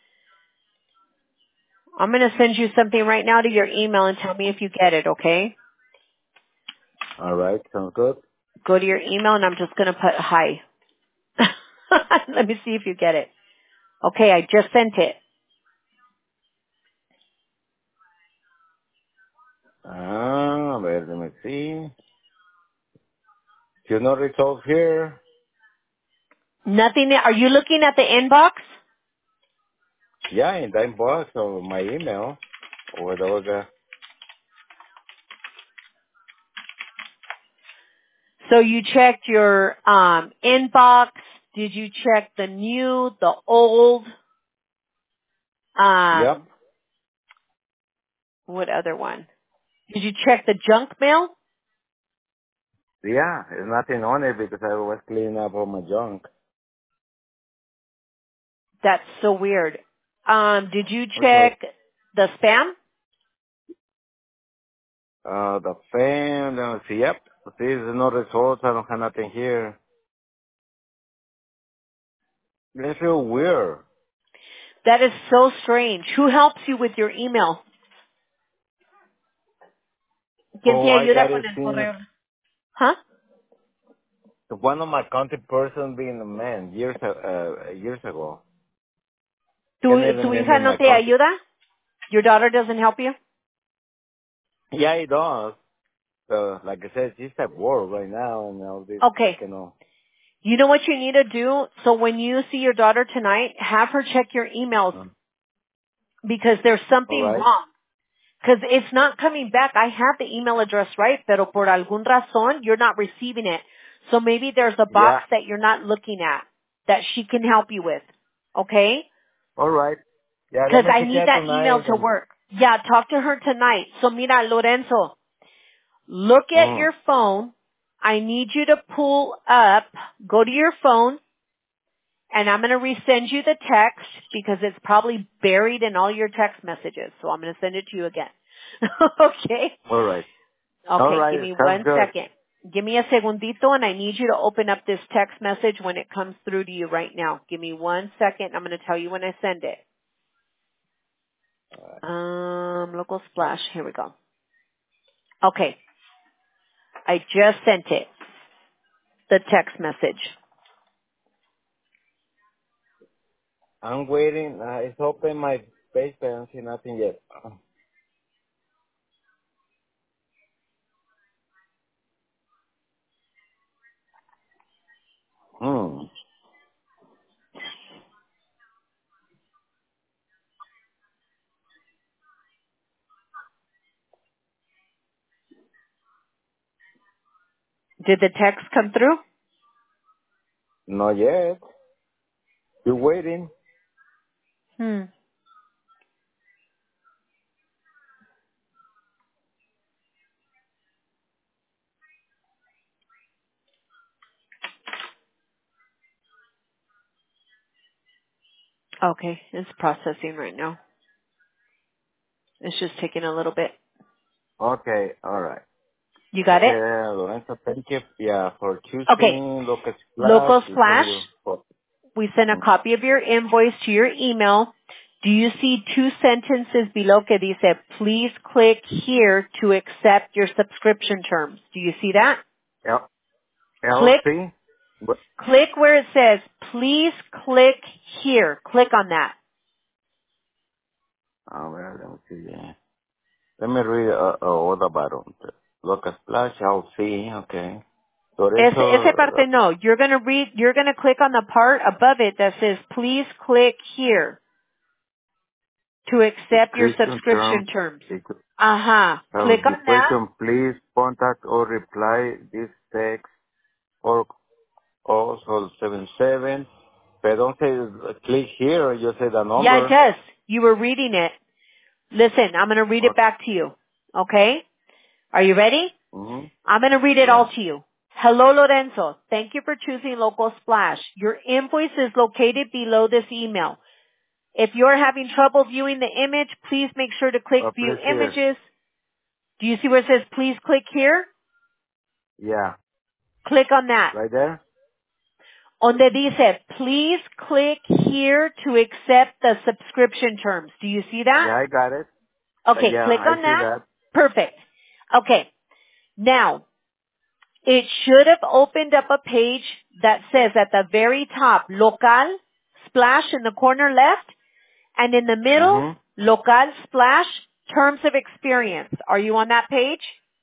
I'm going to send you something right now to your email and tell me if you get it, okay?
All right, sounds good.
Go to your email and I'm just going to put hi. Let me see if you get it. Okay, I just sent it.
Ah, wait, let me see. You no results here.
Nothing. Are you looking at the inbox?
Yeah, in that box of my email. Or those, uh,
So you checked your um, inbox. Did you check the new, the old? Um,
Yep.
what other one? Did you check the junk mail?
Yeah, there's nothing on it because I was cleaning up all my junk.
That's so weird. Um, did you
Okay.
check the spam?
Uh, the fan, let me see, yep. See, there's no results, I don't have nothing here. It's real weird.
That is so strange. Who helps you with your email? ¿Quién te
Oh, I
ayuda
got
con
it
el
since
correo? Huh?
one of my contact person being a man years, uh, uh, years ago.
¿Tu,
Can't even
tu
remember
hija no
my
te
contact.
ayuda? Your daughter doesn't help you?
Yeah, he does. So, like I said, she's at work right now and all this, I
Okay.
cannot.
You know what you need to do? So when you see your daughter tonight, have her check your emails
Um,
because there's
all
something
right.
wrong. Because it's not coming back. I have the email address right, pero por algún razón, you're not receiving it. So maybe there's a
Yeah.
box that you're not looking at that she can help you with. Okay?
All right. Yeah, let
Because
me
I
check
need
that
that email
tonight
to
and,
work. Yeah, talk to her tonight. So mira, Lorenzo, look at
mm,
your phone. I need you to pull up, go to your phone, and I'm going to resend you the text because it's probably buried in all your text messages. So I'm going to send it to you again. Okay?
all right. All
Okay, give
right.
me
Sounds
one
good.
second. Give me a segundito and I need you to open up this text message when it comes through to you right now. Give me one second. I'm going to tell you when I send it. Um, local splash. Here we go. Okay. I just sent it. The text message.
I'm waiting. Uh, it's open my page, but I don't see nothing yet. Hmm.
Did the text come through?
Not yet. You waiting?
Hmm. Okay. It's processing right now. It's just taking a little bit.
Okay. All right.
You got
Okay,
it?
Lorenzo, thank you. Yeah, for
Okay.
choosing Local Splash.
Local
You send
Splash.
your photo.
We sent a
Mm.
copy of your invoice to your email. Do you see two sentences below que dice, please click here to accept your subscription terms? Do you see that?
L-
Click,
LC? What?
click where it says, please click here. Click on that.
Oh, well, let me see. Yeah. Let me read uh, uh, all about it. Local Splash, L C, okay.
Ese,
Lorenzo,
ese parte no. You're gonna read, you're gonna click on the part above it that says, please click here to accept your
subscription terms.
subscription terms. Uh-huh.
Uh,
Click
the
on that.
question, please contact or reply this text or also seven seven. But don't say uh, click here, you say the
Yeah, it
number.
does. You were reading it. Listen, I'm going to read it
Okay.
back to you. Okay? Are you ready?
Mm-hmm.
I'm going to read it all
Yeah.
to you. Hello, Lorenzo. Thank you for choosing Local Splash. Your invoice is located below this email. If you're having trouble viewing the image, please make sure to click
Oh,
View
please here.
Images. Do you see where it says please click here?
Yeah.
Click on that.
Right there?
Donde dice, please click here to accept the subscription terms. Do you see that?
Yeah, I got it. Uh,
Okay,
yeah,
click
I
on
see
that.
that.
Perfect. Okay, now, it should have opened up a page that says at the very top, local, splash in the corner left, and in the middle,
Mm-hmm.
local, splash, terms of experience. Are you on that page?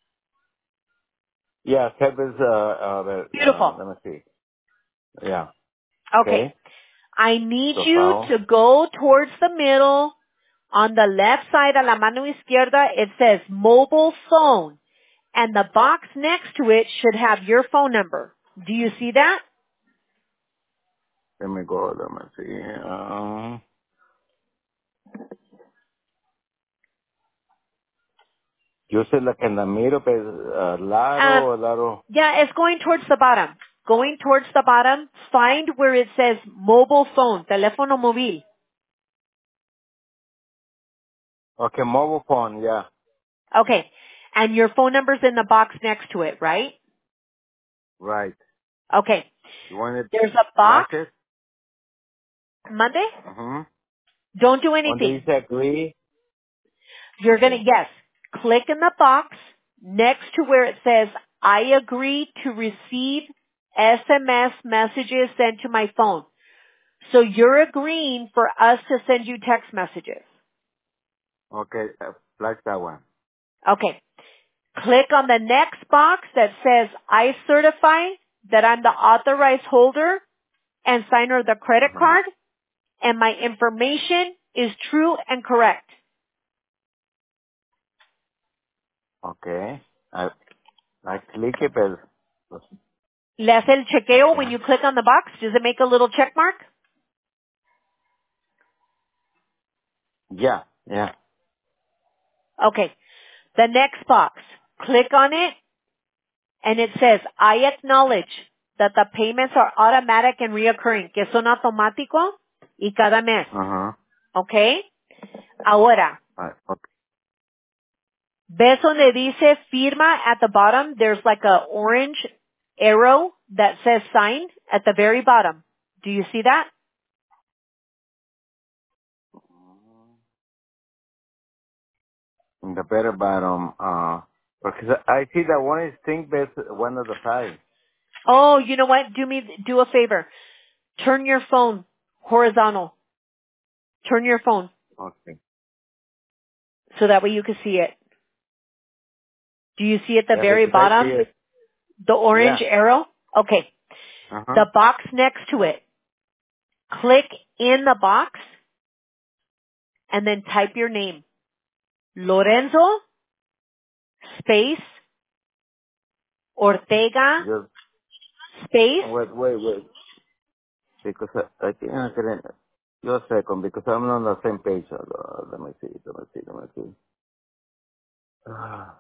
Yeah, service, uh, uh, the- uh,
Beautiful.
let me see. Yeah.
Okay.
Okay.
I need you
Profile.
to go towards the middle. On the left side, a la mano izquierda, it says mobile phone. And the box next to it should have your phone number. Do you see that?
Let me go, let me see. Um, Yo sé la que en la miro, pues, uh, lado,
Um,
lado.
yeah, it's going towards the bottom. Going towards the bottom, find where it says mobile phone, teléfono móvil.
Okay, mobile phone, yeah.
Okay. And your phone number's in the box next to it, right?
Right.
Okay.
You want it
There's a
flash
box,
it?
Monday?
Mm-hmm.
Don't do
On the
anything.
you say agree?
You're gonna,
Okay.
yes, click in the box next to where it says, I agree to receive S M S messages sent to my phone. So you're agreeing for us to send you text messages.
Okay, uh, flash that one.
Okay. Click on the next box that says, I certify that I'm the authorized holder and signer of the credit
Uh-huh.
card and my information is true and correct.
Okay. I, I click it, but,
Le hace el chequeo when
okay.
you click on the box. Does it make a little check mark?
Yeah, yeah.
Okay. The next box. Click on it and it says, I acknowledge that the payments are automatic and reoccurring, que son automático y cada mes.
Uh-huh.
Okay? Ahora,
Uh, okay.
¿ves donde dice firma at the bottom? There's like a orange arrow that says signed at the very bottom. Do you see that?
In the better bottom, uh, because I see that one is think best one of the side.
Oh, you know what? Do me, do a favor. Turn your phone horizontal. Turn your phone
Okay.
so that way you can see it. Do you see at the
Yeah,
very
because I see
bottom
it.
the orange
Yeah.
arrow? Okay.
Uh-huh.
The box next to it. Click in the box and then type your name. Lorenzo space Ortega
Just,
space.
wait, wait, wait. Because I, I think I can, just a second, because I'm not on the same page. Uh, let me see, let me see, let me see. Ah,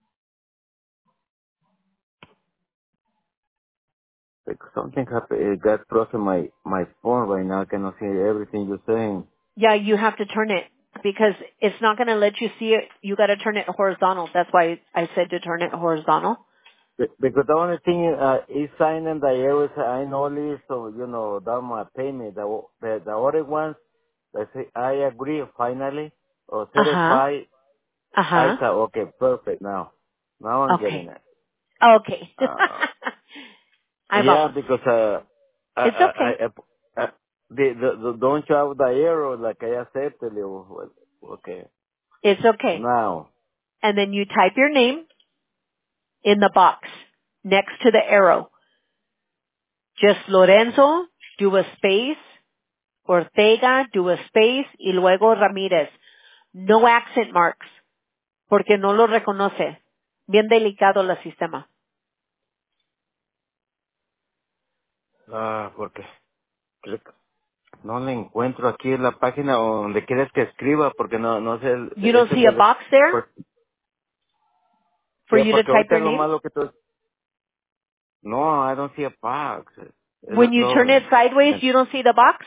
because something happened, it got frozen in my, my phone right now. I cannot see everything you're saying.
Yeah, you have to turn it because it's not going to let you see it. You got to turn it horizontal. That's why I said to turn it horizontal.
Be- Because the only thing uh, is signing the areas I know this, so you know that my payment. The the, the other ones, I say I agree finally or
Uh-huh.
certify. I
Uh-huh.
said okay, perfect now. Now I'm getting
Okay.
it.
Okay.
Uh,
Ahí
yeah,
vamos.
because uh, I
It's
I, I,
okay.
I the, the, the don't you have the arrow like I accepted it. Well, okay,
It's okay.
now
And then you type your name in the box next to the arrow. Just Lorenzo, do a space, Ortega, do a space, y luego Ramírez. No accent marks, porque no lo reconoce. Bien delicado el sistema.
ah porque creo que no le encuentro aquí en la página donde quieres que escriba porque no no sé el-
You don't
es el
see a
de
box there
pues,
for
yeah,
you to
porque
type
ahorita
your
es lo
name?
malo que tú no I don't see a box es el
When you turn it
problem
sideways, you don't see the box?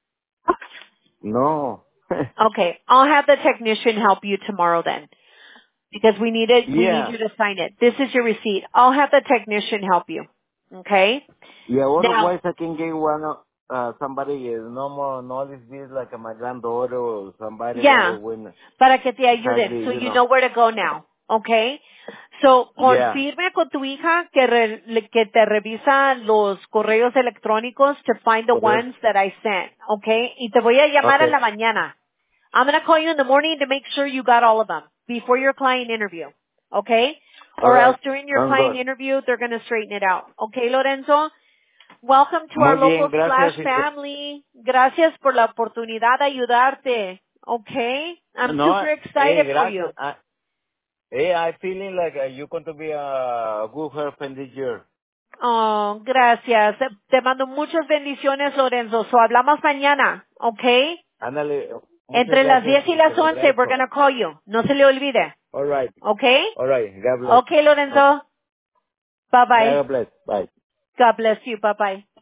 no
Okay. I'll have the technician help you tomorrow then. Because we need it, we need
yeah
you to sign it. This is your receipt. I'll have the technician help you. Okay?
yeah
Now,
otherwise I can get one of uh, somebody is no more knowledge this like my granddaughter or somebody that
yeah,
will win
para que te ayuden.
hardly
So
you
you
know
know where to go now. Okay? So,
yeah
confirme con tu hija que, re- que te revisa los correos electrónicos to find the
correct
ones that I sent. Okay? Y te voy a llamar en
okay
la mañana. I'm going to call you in the morning to make sure you got all of them before your client interview. Okay?
all
Or else
right
during your
sounds
client
good
interview, they're going to straighten it out. Okay, Lorenzo? Welcome to our
muy bien
local
gracias
Splash
y-
family. Gracias por la oportunidad de ayudarte. Okay? I'm
no
super
hey
excited for you.
gracias I, hey I feeling like uh, you're going to be a good husband this year.
Oh, gracias. Te mando muchas bendiciones, Lorenzo. So hablamos mañana. Okay?
Ándale,
Entre las
gracias,
diez y las
te lo
once, we're
agradezco.
going to call you. No se le olvide.
All right,
Okay?
all right. God bless.
Okay, Lorenzo. Bye bye.
God bless. Bye.
God bless you. Bye bye.